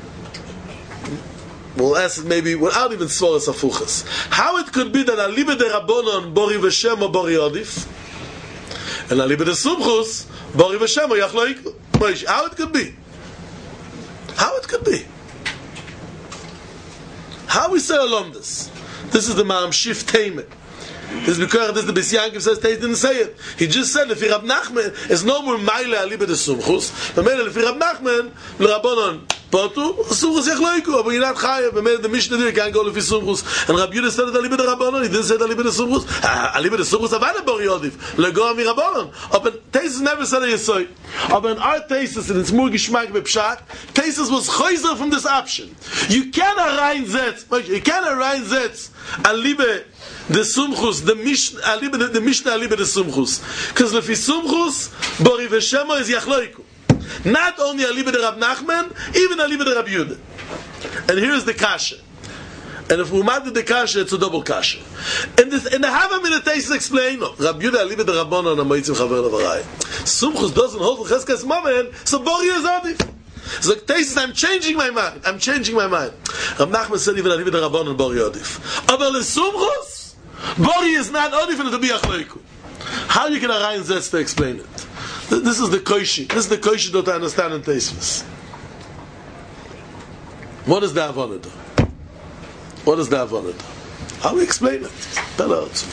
Speaker 2: we'll ask it maybe without even svoras afuchas. How it could be that Aliba de Rabbanon Bori V'Shema Bori Odif, and Aliba de Sumchus Bori V'Shema yachloiku. How it could be? How it could be? How we say along this? This is the Maram Shif Teimet. This is because the Beis Yankiv says Taisus didn't say it. He just said if Rab Nachman is no more Maile Aliba de Sumchus, but if Rab Nachman L'Rabbanon Potu Sumchus Yachloiku, but you're not Chayav. But the Mishnah Dir can't go Lefi Sumchus. And Rab Yudah said Aliba de Rabbanon. He didn't say Aliba de Sumchus. Aliba de Sumchus Avada Bori Odif Lego Ami Rabbanon. But Taisus never said a Yesoy. But in our Taisus, and it's more Gishmak Bepshat, Taisus was Chayzer from this option. You cannot rein Zetz. You cannot rein Zetz Aliba the Sumchus, the Mishnah Aliba de Sumchus, because Lefi Sumchus Bori V'Shema is Yachloiku. Not only Aliba de Rab Nachman, even Aliba de Rab Yudah. And here is the kasha. And if we mad the kasha, it's a double kasha. And the Hava Min Taisus explain, no, Rab Yudah Aliba de Rabbanon Amoitzim Chaver Levarai. Sumchus doesn't hold the Cheskas Moment, so Bori is Odif. So Taisus, I'm changing my mind. Rab Nachman said even Aliba de Rabbanon Bori Odif. Aber le Sumchus, Bori is not Odif and it'll be Achloiku. How you get a Ryan Zetz to explain it? This is the koishi. This is the koishi that I understand in Teisvis. What is the Avonah? What is the Avonah? How we explain it? Tell us.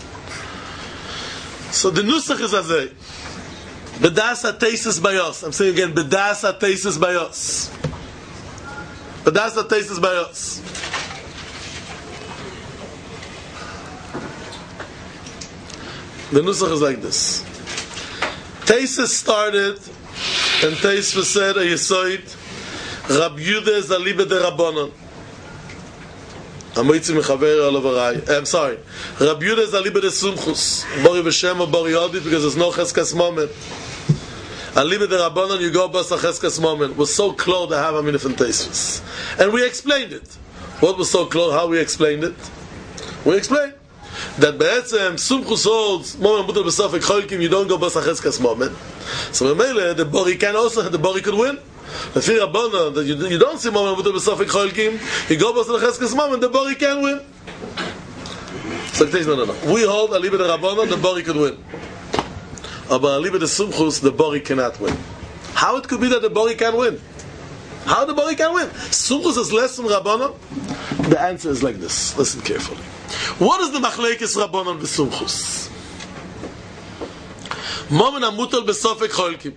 Speaker 2: So the nusach is azay. Bedas ha-teises bayos. I'm saying again, bedas ha-teises bayos. Bedas ha-teises bayos. The nusach is like this. Teises started, and Teises said, a yesoid, Rab Yudah is alibe de Rabbanon. I'm sorry. Rab Yudah is alibe de Sumchus. Bori v'shem or Bori Yodit, because there's no cheskas moment. Alibe de Rabbanon, you go bust a cheskas moment. Was so close to have a minute from Teises. And we explained it. What was so close? How we explained it? We explained that be'etzem Sumchus holds moment mutal b'safek cholkim, you don't go bust a cheskas moment. So Memele, the Bori can also, the Bori could win. If you're Rabbanon, that you don't see moment mutal b'safek cholkim, you go bust a cheskas moment, the Bori can win. So no. We hold alibe de Rabbanon, the Bori could win. But alibe de Sumchus, the Bori cannot win. How it could be that the Bori can win? How the Bori can win? Sumchus is less from Rabbanon? The answer is like this. Listen carefully. What is the machlekes Rabbanon v'Sumchus? Momen amutal b'sofek cholkim.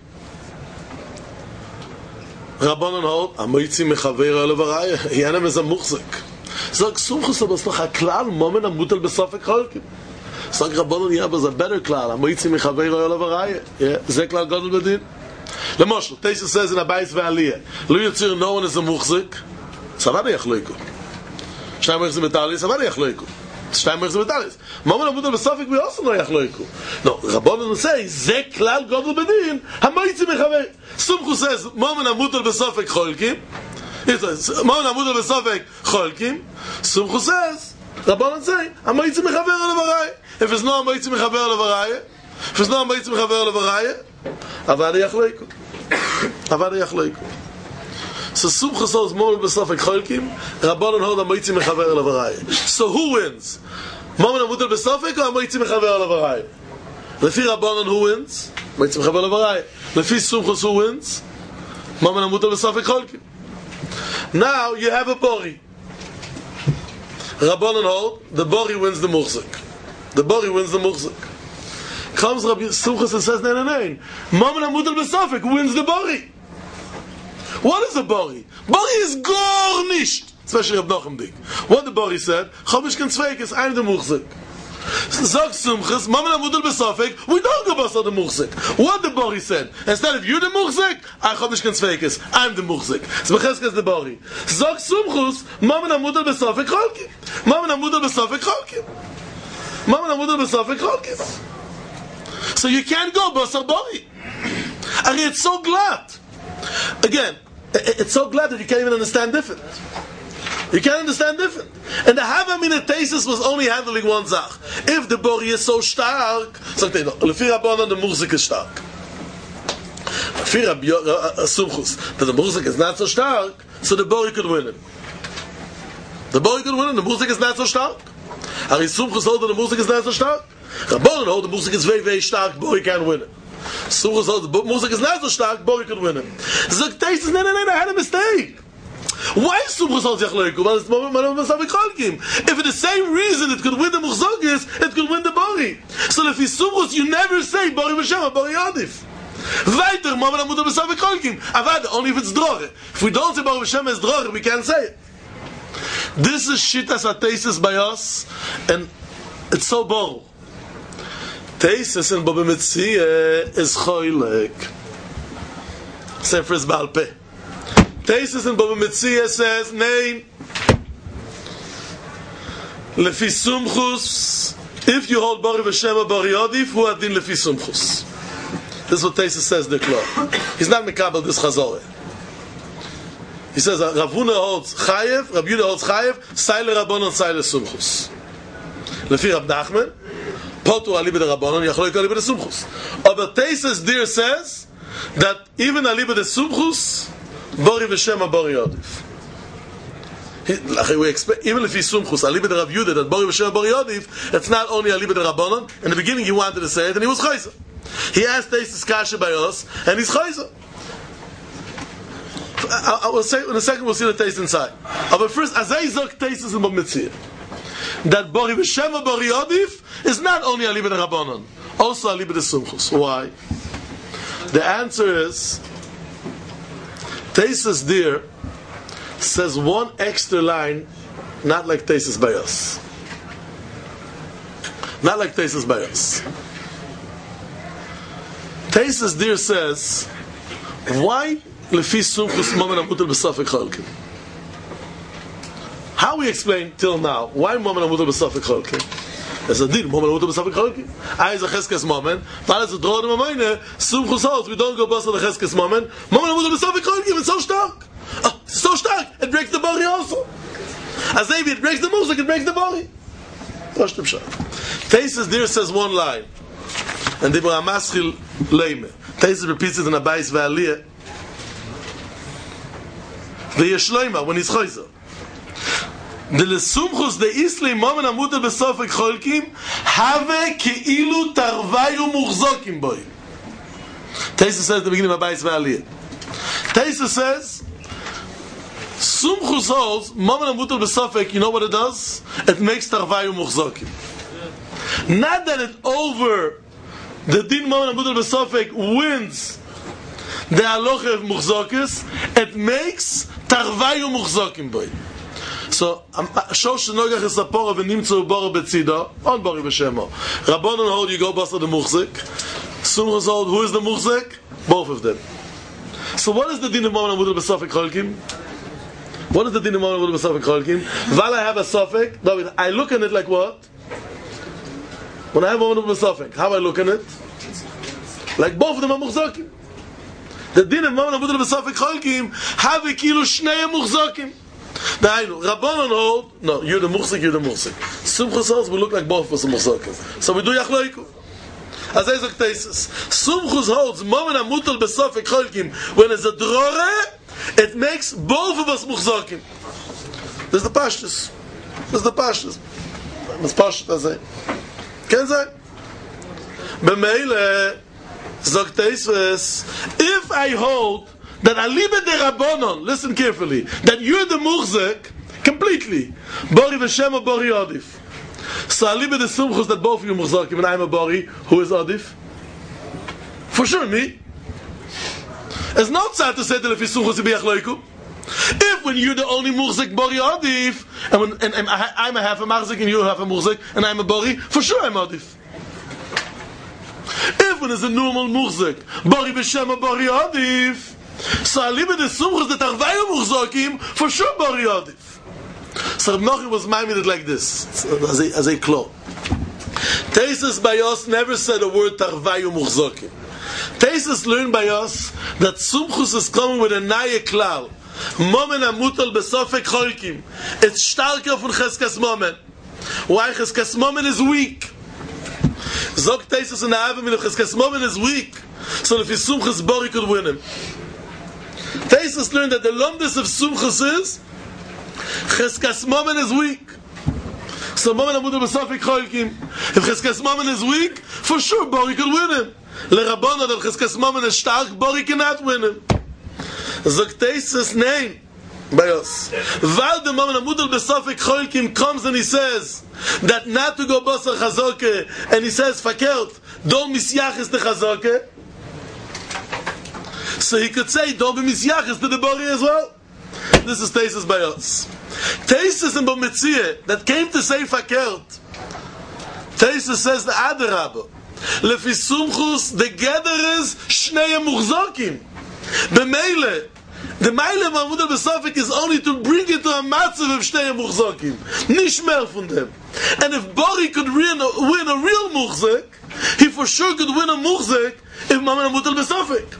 Speaker 2: Rabbanon hold, amoitzi mechaver olavaraya. Yanem is a muchzik. Sag Sumchus aber doch a klal momen amutal b'sofek cholkim. Sag Rabbanon, yeah, but it's a better klal. Amoitzi mechaver olavaraya. Yeah, ze klal gadol bedin. Lemoshel, Teisha says in Abayis ve'aliyah, lo yitzir, no one is a muchzik. Savada yachloiku. Shnei mochzik metali, savada yachloiku. Shnei mochzik metali. Momen amutal b'sofek, we also know yachloiku. No, Rabbanon say, ze klal gadol bedin, amoitzi mechaver. Sumchus says, momen amutal b'sofek cholkim. It says, momen amutal b'sofek cholkim. Sumchus says, Rabbanon say, amoitzi mechaver olavaraya. If it's no amoitzi mechaver olavaraya, if it's no amoitzi mechaver olavaraya, avada yachloiku. Avada yachloiku. So Sumchus holds momen b'sofek cholkim, Rabbanon hold amoitzi mechaver olavaraya. So who wins? Momen amutal b'sofek or amoitzi mechaver olavaraya? Lefi Rabbanon, who wins? Amoitzi mechaver olavaraya. Lefi Sumchus, who wins? Momen amutal b'sofek cholkim. Now you have a Bori. Rabbanon hold, the Bori wins the muchzik. The Bori wins the muchzik. Comes Rabbi Sumchus and says, no. Momen amutal b'sofek wins the Bori. What is a Bori? Bori is gornished. Especially Reb Nochem Dik. What the Bori said, Chomish ken Tzveikis, I'm the muchzik. Zog Sumchus, momen amutal b'sofek, we don't go bust on the muchzik. What the Bori said, instead of you the muchzik, I Chomish ken Tzveikis, I'm the muchzik. So Becheskas the Bori. Zog Sumchus, momen amutal b'sofek cholkim. Momen amutal b'sofek cholkim. Momen amutal b'sofek cholkim. So you can't go Basar Bori. I mean, it's so glad. Again, it's so glad that you can't even understand different. You can't understand different. And the Havamina Tesis was only handling one zach. If the Bori is so stark, sagt er, Lefi Rabbanon, the Mursik is stark. Lefi Sumchus, that the Mursik is not so stark, so the Bori could win him. The Bori could win him, the Mursik is not so stark. Ari Sumchus hold that the Mursik is not so stark. Rabbanon hold the Mursik is very, very stark, Bori can't win him. Sumchus hold the Mursik is not so stark, Bori could win him. So Tesis, no, I had a mistake. Why is Sumchus holds yachloiku? Well, it's momen b'sofek cholkim. If for the same reason it could win the muchzogis, it could win the Bori. So if it's Sumchus, you never say Bori v'shem or Bori Yodif. Weiter, momen amutal b'sofek cholkim. Avad, only if it's drore. If we don't say Bori v'shem is drore, we can't say it. This is Shittas HaTeises by us, and it's so boru. Teises and Baba Metzia is choylek. Sefer is Baal Peh. Teises and Baba Metzia says, Nein. Lefi Sumchus, if you hold Bori v'shem or Bori Yodif, who adin Lefi Sumchus? This is what Teises says, the Klor. He's not mekabel this chazorah. He says, Rav Huna holds Chayev, Rab Yudah holds Chayev, Saile Rabbanon, Saile Sumchus. Lefi Rab Nachman, Potu alibe de Rabbanon, Yachloik alibe de Sumchus. But Teises there says that even alibe de Sumchus, Bori v'shem or Bori Yodif. Even if he's Sumchus, Aliba de Rav Yehuda, that Bori V'Shem Bori Yodif, it's not only Aliba de Rabbanon. In the beginning he wanted to say it, and he was Chayzer. He asked Taisus Kasha by us, and he's Chayzer. I will say in a second we'll see the taste inside. But first, Azay Zok Taisus in Mitzvah, that Bori V'Shem Bori Yodif is not only Aliba de Rabbanon, also Aliba de Sumchus. Why? The answer is, Taisus there says one extra line, not like Taisus by us. Not like Taisus by us. Taisus there says, why lefi sumchus momen amutel b'safek cholkin? How we explain till now why momen amutel b'safek cholkin? There's a din momen amutel b'safek cholkin. I is a cheskes momen, but as a dror de momen, sumchus holds we don't go b'safek the cheskes momen. Momen amutel b'safek cholkin. It's so stark. So stark, it breaks the body also. As if it breaks the music, it breaks the body. Taisus there says one line, and they were a maschil leime. Taisus repeats it in a bais v'aliyah. The Yeshloima when he's chayzer. The lesumchus the islay momen amutel besofek cholkim have keilu tarvayu muchzokim boy. Taisus says at the beginning of a bais v'aliyah. Taisus says, Sumchus holds, Momen Amutel B'Safek, you know what it does? It makes Tarvayu Muchzokim. Not that it over the Din Momen Amutel B'Safek wins the Halacha of Muchzokis, it makes Tarvayu Muchzokim boy. So, Shosh Nogach is a Pora v'Nimtzu Bora B'Tzida, on Bori B'Shemo. Rabbanon hold, you go Basa the Muchzik. Sumchus hold, who is the Muchzik? Both of them. So what is the din of Momen Amutel B'Safek Cholkim? What is the din of Momen Amutel B'Safek Cholkim? While I have a Safek, David, I look at it like what? When I have Momen Amutel B'Safek, how I look at it? Like both of them are Muchzokim. The din of Momen Amutel B'Safek Cholkim have a kilo Shnei Muchzokim. Dainu, Rabbanon hold, no, you're the Muchzik, you're the Muchzik. Sumchus holds, we look like both of us are Muchzokim. So we do Yachloiku. As I say, Sumchus holds Momen Amutel B'Safek Cholkim. When it's a drore, it makes both of us muchzokim. There's the pashtus. There's the pashtus. It's pashtus, as I say. Can I say? B'meile, Zok Taisus, if I hold that Aliba de Rabbanon, listen carefully, that you're the muchzik completely, Bori V'Shem or Bori Odif. So Aliba de Sumchus that both of you muchzokim and I'm a Bori, who is Odif? For sure, me. It's not sad to say that if you Sumchus Yibiach Loiku. If when you're the only muchzik Bori Odif, and I'm a half a machzik and you have a muchzik, and I'm a Bori, for sure I'm Odif. If when it's a normal muchzik, Bori V'Shem or Bori Odif, so Aliba de Sumchus that Tarvayu muchzokim, for sure Bori Odif. So Reb Nochi was minded like this, as a claw. Taisus by us never said the word Tarvayu Muchzokim. Taisus learned by us that Sumchus is coming with a Naye Klal. Momen Amutel B'Safek Cholkim. It's starker from Cheskas Momen. Why Cheskas Momen is weak? Zog Taisus in the Avim, if Cheskas Momen is weak, so if his Sumchus Bori could win him. Taisus learned that the lomdus of Sumchus is Cheskas Momen is weak. So Momen Amutel B'Safek Cholkim. If Cheskas Momen is weak, for sure Bori could win him. LeRabbana that Cheskas Momen is stark, Bori cannot win him. Zok Taisus name by us. While the Momen Amutel B'Safek Cholkim comes and he says that not to go Basar Chazoke, and he says Fakert, don't misyachis the Chazoke. So he could say don't be misyachis to the Bori as well. This is Taisus by us. Taisus in B'Metziah that came to say Fakert. Taisus says the Adarabah. Lefi Sumchus the gather is Shnei Muchzokim. B'meile, the Meile Amutel B'Safek is only to bring it to a matzav of Shnei Muchzokim. Nish mehr from them. And if Bori could win a real Muchzik, he for sure could win a Muchzik if Momen Amutel B'Safek.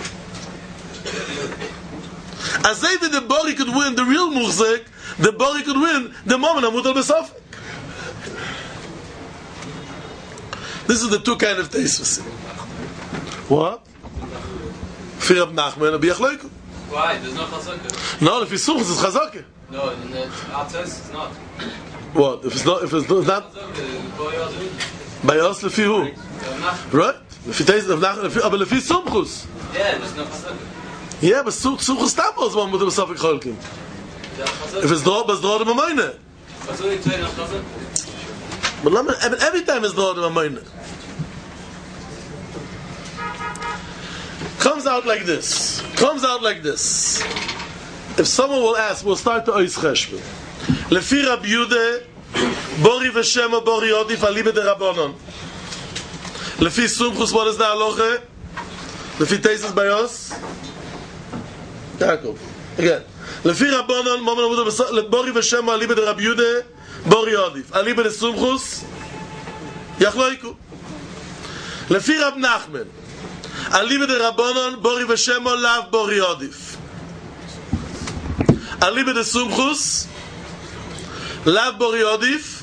Speaker 2: As if the Bori could win the real Muchzik, the Bori could win the Momen Amutel B'Safek. This is the two kind of Taisus. What? Fear of Nachman and Biach Leiku.
Speaker 3: Why? There's no chazaka.
Speaker 2: No, if it's sumchus, it's chazaka.
Speaker 3: No, in the outside it's not.
Speaker 2: What? If it's not by us, lefi who? Right? If it is but lefi sumchus.
Speaker 3: Yeah, there's no chazaka.
Speaker 2: Yeah, but sumchus tappos one with the Safek Cholkin. If it's draw, but draw the Mamayne.
Speaker 3: What's the say no chazaka?
Speaker 2: But every time it's draw the Mamayne. Comes out like this. If someone will ask, we'll start the Ois Cheshbon. Lefi Rabbi Yude, Bori v'Shema Bori Odif Alibe de Rabbanon. Lefi Sumchus, what is the halacha? Lefi Teisus Bayos? Yaakov. Again. Lefi Rabbanon, Bori v'Shema Alibe de Rabbi Yude, Bori Odif. Alibe de Sumchus, Yachloiku. Lefi Rab Nachman, Alibe de Rabbanon, Bori v'Shema Lav Bori Odif. Alibe de Sumchus, Lav Bori Odif,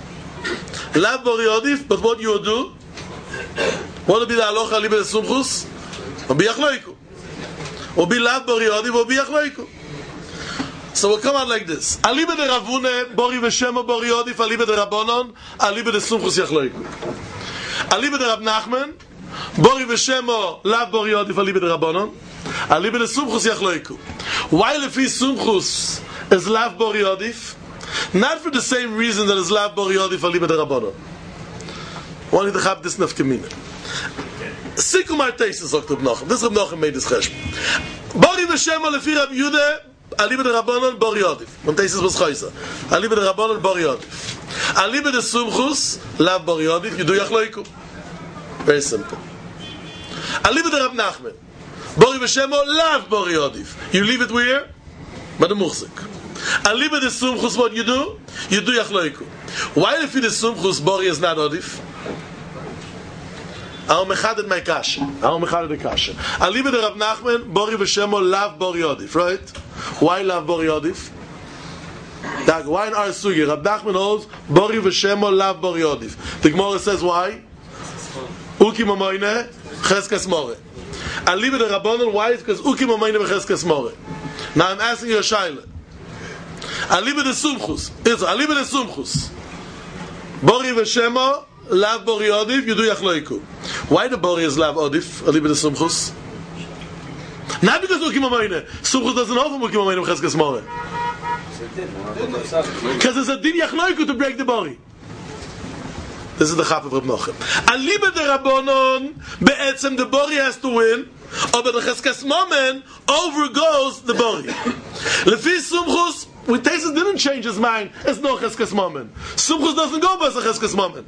Speaker 2: but what you do? What will be the halacha Alibe de Sumchus? Or be Yachloiku. Or be Lav Bori Odif, or be Yachloiku. So we'll come out like this. Alibe de Ravune, Bori v'Shema Bori Odif, Alibe de Rabbanon, Alibe de Sumchus Yachloiku. Alibe de Rab Nachman, Bori v'Shema Lav Bori Odif, Alibe de Rabbanon, Alibe de Sumchus Yachloiku. Why lefi Sumchus is Lav Bori Odif? Not for the same reason that is Lav Bori Odif Alibe de Rabbanon. Wanted to have this nafkamina. Sikum Arteisus Dr. Nochem. This Reb Nochem made this cheshbon. Bori v'Shema lefi Rab Yude Alibe de Rabbanon Bori Odif. When Teisus was chaysa. Alibe de Rabbanon Bori Odif. Alibe de Sumchus Lav Bori Odif. You do Yachloiku. Very simple. Alibe de Rab Nachman. Bori v'Shema Lav Bori Odif. You leave it where? By the Muchzik. Alibe de Sumchus, what you do? You do Yachloiku. Why if the Sumchus Bori is not Odif? I'll mechaded my kasha. Alibe de Rab Nachman, Bori v'Shema Lav Bori Odif. Right? Why Lav Bori Odif? Why in our sugi? Rab Nachman holds Bori v'Shema Lav Bori Odif. The Gemara says why? Uki Mamoyne Cheskas More. Alibe de Rabbanon, why? Because Uki Mamoyne Cheskas More. Now I'm asking you a shaila. Alibe de Sumchus. Alibe de Sumchus. Bori v'Shema Lav Bori Odif, you do Yachloiku. Why the Bori is Lav Odif? Alibe de Sumchus? Not because Uki Mamoyne. Sumchus doesn't offer Uki Mamoyne Cheskas More. Because there's a din Yachloiku to break the Bori. This is the Chaf of Reb Nochem. Alibe de Rabbanon, be'etzem the Bori has to win, or the Cheskas Momen overgoes the Bori. Lefi Sumchus, with Teisus didn't change his mind. It's no Cheskas Momen. Sumchus doesn't go by the Cheskas Momen.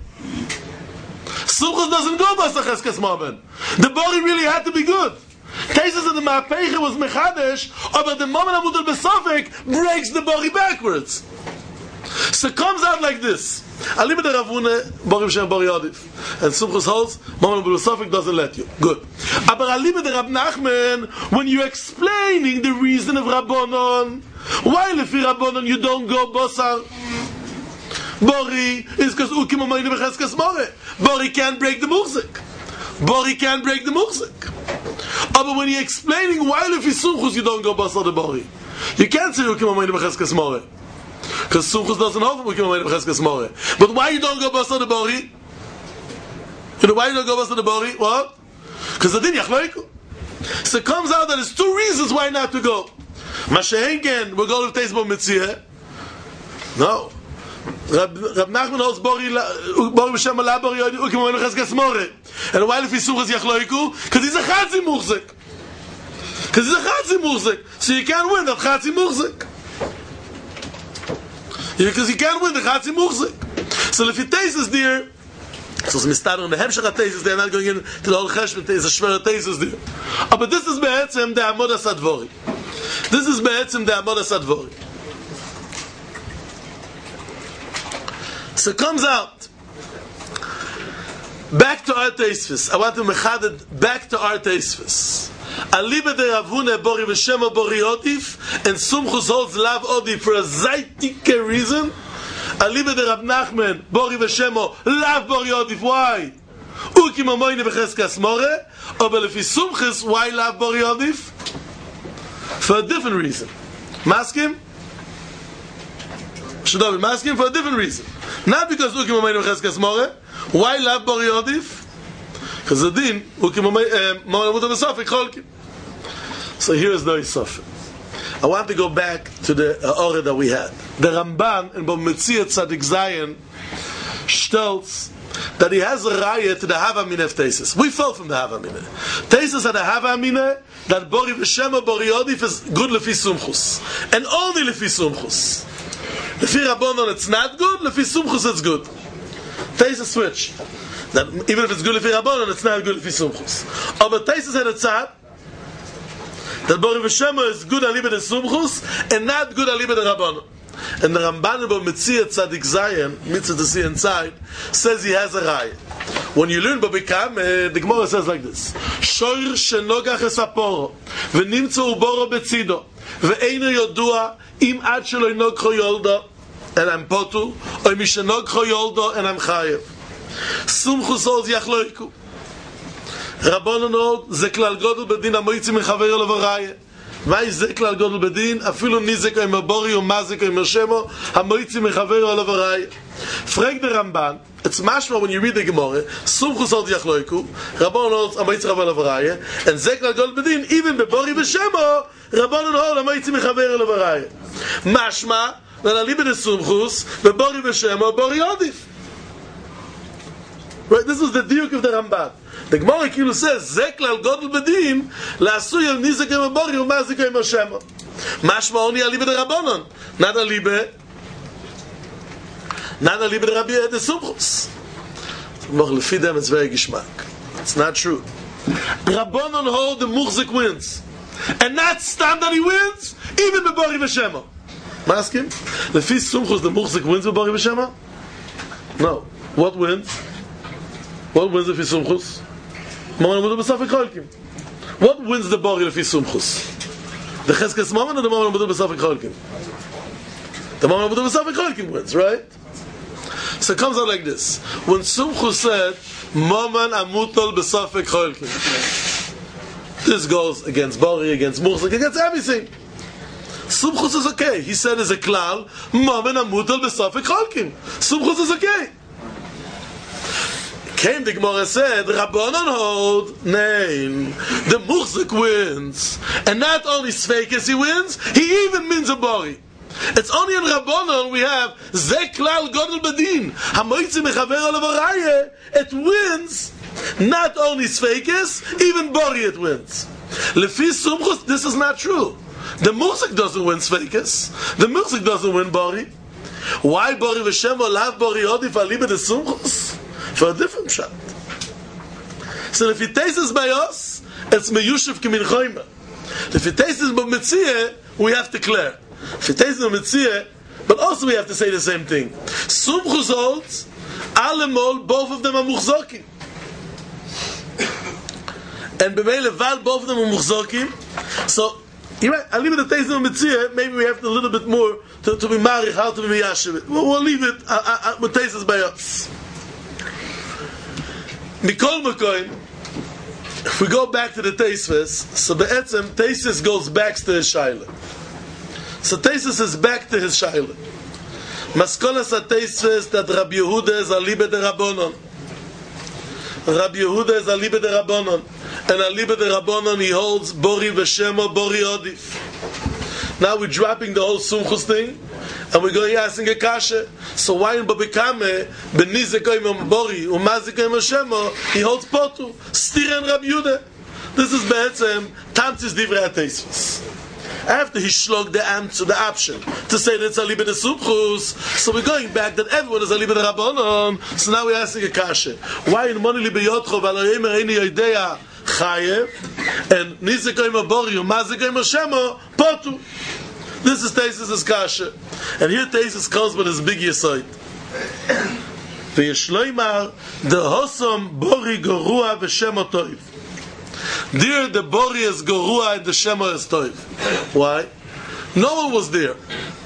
Speaker 2: The Bori really had to be good. Teisus in the Ma'apeicha was Mechadesh, but the Momen Amudal Besofik breaks the Bori backwards. So it comes out like this. Alibe de Ravune, Bori v'Shem Bori Odif. And Sumchus holds, Momen Amudal Besofik doesn't let you. Good. Aber Alibe de Rab Nachman, when you're explaining the reason of Rabbanon, why lefi Rabbanon you don't go Bosar Bori is because Uki Mamoyne B'Cheskas More. Bori can't break the Muchzik. But when you're explaining why lefi Sumchus you don't go Bosar the Bori, you can't say Uki Mamoyne B'Cheskas More because Sumchus doesn't hold Uki Mamoyne B'Cheskas More. But why you don't go Bosar the Bori? You know why you don't go Bosar the Bori? What? Because the din Yachloiku. So it comes out that there's two reasons why not to go. Mashengen, we're going to taste Bo Mitzvah. No. Rab Nachman holds Bori v'Shem Lav Bori Odif, Uki Mamoyne Cheskas More. And why if he Sumchus Yachloiku? Because he's a Chatzi Muchzik. So you can't win that Chatzi Muchzik. Because you can't win the Chatzi Muchzik. So if he tastes there, so it's Mistar on the Hemshach HaTeisus, they're not going into the whole Cheshbon, there's a Shver HaTeisus there. But this is Be'etzem the Amodas Advori. So it comes out. Back to our Teisvis. I want to mechaded back to our Teisvis. Alibe de Ravune Bori v'Shema Bori Odif, and Sumchus holds Lav Odif for a Zaitike reason. Alibe de Rab Nachman Bori v'Shema Lav Bori Odif. Why? Uki Mamoyne B'Cheskas More. But if Sumchus, why Lav Bori Odif? for a different reason. Maskim? Should I be maskim for a different reason? Not because Ukim Amayim Cheskes More. Why love Bori Odif? Because the din Ukim Amayim Muta Besafik Cholkim. So here is the Isafik. I want to go back to the order that we had. The Ramban in B'Metziat Tzadik Zayin tells that he has a raya to the Hava Mineh of Tesis. We fell from the Hava Mineh. Tesis had a Hava Mineh that Bori V'Shema Bori Odif is good Lefi Sumchus. And only Lefi Sumchus. Lefi Rabbanon it's not good, Lefi Sumchus it's good. Tesis switch. That even if it's good Lefi Rabbanon, it's not good Lefi Sumchus. But Tesis had a tzad that Bori V'Shema is good Alibe de Sumchus and not good Alibe de Rabbanon. And the Ramban about Metziat Tzadik Zayin, mitzvah to see inside, says he has a raya. When you learn Babikam, the Gemara says like this: Shoir shenogach esaporo, v'nimtzu uboro betzido, ve'eino yodua im ad shelo inogcho yoldo, and I'm potu, or mishenogcho yoldo, and I'm chayev. Sumchus oz yachloiku. Rabbanon od ze klal godel bedin amoitzi mechaver olav raya. Why is זה כלל גודל בדין? אפילו ניזק או מבורי או מזק או מרשמו המויצי מחבר עליו הראי. פרק דה רמב"ן, it's משמע when you read the Gemara, סומכוס עוד יחלויקו, רבון עוד המויצי מחבר עליו הראי, and זה כלל גודל בדין, even בבורי ושמו, רבון עוד המויצי מחבר עליו הראי. משמע, נעלי בדה סומכוס, בבורי ושמו, בורי עודיף. Right, this is the diuk of the Ramban. The Gemara Kilu says, Zeklal Godel Bedin, La'asui al Nizek Emabori, U'mazik Emashema. Mashma only alibe de Rabbanon, not alibe de Rabbi de Sumchus. Lefi them, it's very gishmak. It's not true. Rabbanon hold the Muchzik wins. And not stand that he wins, even Bebori V'Shema. Maskim? Lefi Sumchus, the Muchzik wins Bebori V'Shema? No. What wins? What wins the Sumchus? What wins the Bori Lefi Sumchus? The Cheskes Mammon or the Mammon Amudu B'Safek Cholkim? The Mammon Amudu B'Safek Cholkim wins, right? So it comes out like this. When Sumchus said, Mammon Amudu B'Safek Cholkim, this goes against Bori, against Muchzik, against everything. Sumchus is okay. He said as a klal, Mammon Amudu B'Safek Cholkim. Sumchus is okay. Came the Gemara said, Rabbanon hold, name, the Muchzik wins. And not only Sveikes he wins, he even means a Bori. It's only in Rabbanon we have Zeklal Godel Badin. Hamoitzi mechaver olav haraya. It wins not only Sveikes, even Bori it wins. Lefi Sumchus, this is not true. The Muchzik doesn't win Sveikes. The Muchzik doesn't win Bori. Why Bori V'Shemo lav Bori Odif alibe de Sumchus? For a different shot. So if it tastes by us, it's meyushev kimin choyma. If it tastes by Metzia, we have to clear. If it tastes by Metzia, but also we have to say the same thing. Sumchus holds, alemol, both of them are muchzokim. And b'meile val, both of them are muchzokim. So, you're right, I'll leave it at taste of Metzia, maybe we have to a little bit more to be marich, how to be miyashiv. We'll leave it, with tastes by us. Mikol Mekoim, if we go back to the Teisves, so Be'etzem, Teisis goes back to his Shaila. So Teisis is back to his Shaila. Maskolas HaTeisves that Rabbi Yehuda is alibe de Rabbanon. Rabbi Yehuda is alibe de Rabbanon. And alibe de Rabbanon he holds Bori V'Shemo, Bori Odif. Now we're dropping the whole Sumchus thing, and we're going asking a kasha. So why in Babikame, Benizek Oim Bori, Umazik Oim Shemo, he holds Potu, Stira and Rabbi Yehuda. This is Be'etzem, Tamtzis Divrei HaTeisves. After he shlog the answer, the option, to say that it's Alibe de Sumchus, so we're going back that everyone is Alibe de Rabbanon, so now we're asking a kasha. Why in Moni Libe Yotcho, V'aloyemer Eini Yodeya, Chayev, and Nizek Oim Bori, Umazik Oim Shemo, Potu. This is Teisis' kasha. And here Teisis comes with his big yesod. V'yeshloimar, the Hosom Bori Gorua V'Shemo Toiv. There the Bori is Gorua and the Shemo is Toiv. Why? No one was there.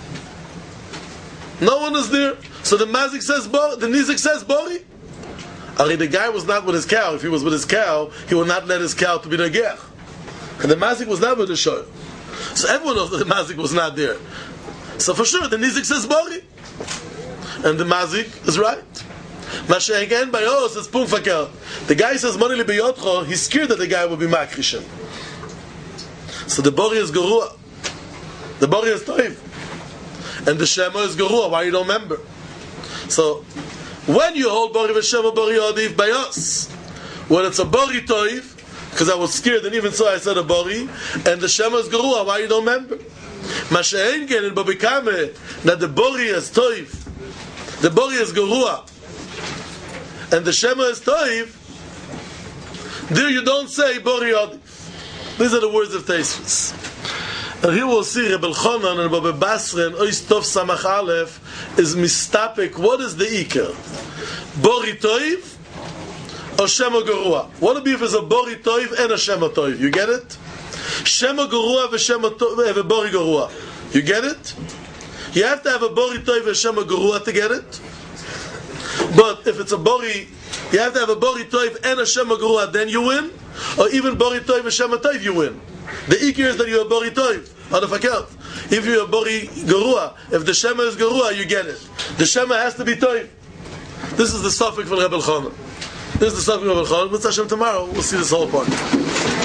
Speaker 2: No one is there. So the Mazik says Bori, the Nizik says Bori. The guy was not with his cow. If he was with his cow, he would not let his cow to be Negech. And the Mazik was not with the Shoy. So everyone knows that the mazik was not there. So for sure, the nizik says bori, and the mazik is right. Masha again by Os is pum fakel. The guy says money libiyotcho. He's scared that the guy will be makrishin. So the bori is gerua, the bori is toiv, and the shema is gerua. Why you don't remember? So when you hold bori v'shema bori odif by Os, when it's a bori toiv, because I was scared, and even so I said a bori, and the shema is gerua. Why you don't remember? Masha again in babikame that the bori is toiv, the bori is gerua, and the shema is toiv. There you don't say bori odif. These are the words of Teisvus. And here we'll see Rebbe Elchanan and Rebbe Basra and Ois Tov Samach Aleph is mistapik. What is the Iker? Bori Toiv or Shema Gerua? What would be if it's a Bori Toiv and a Shema Toiv? You get it? Shema Gerua and a Bori Gerua. You get it? You have to have a Bori Toiv and a Shema Gerua to get it. But if it's a Bori, you have to have a Bori Toiv and a Shema Gerua, then you win. Or even Bori Toiv and Shema Toiv, you win. The Ikir is that you're a Bori Toiv on the Fakelt. If you're a Bori Gerua, if the Shema is Gerua, you get it. The Shema has to be Toiv. This is the suffix for Rebbe Elchanan. This is the suffix of Rebbe Elchanan. With Hashem tomorrow, we'll see this whole part.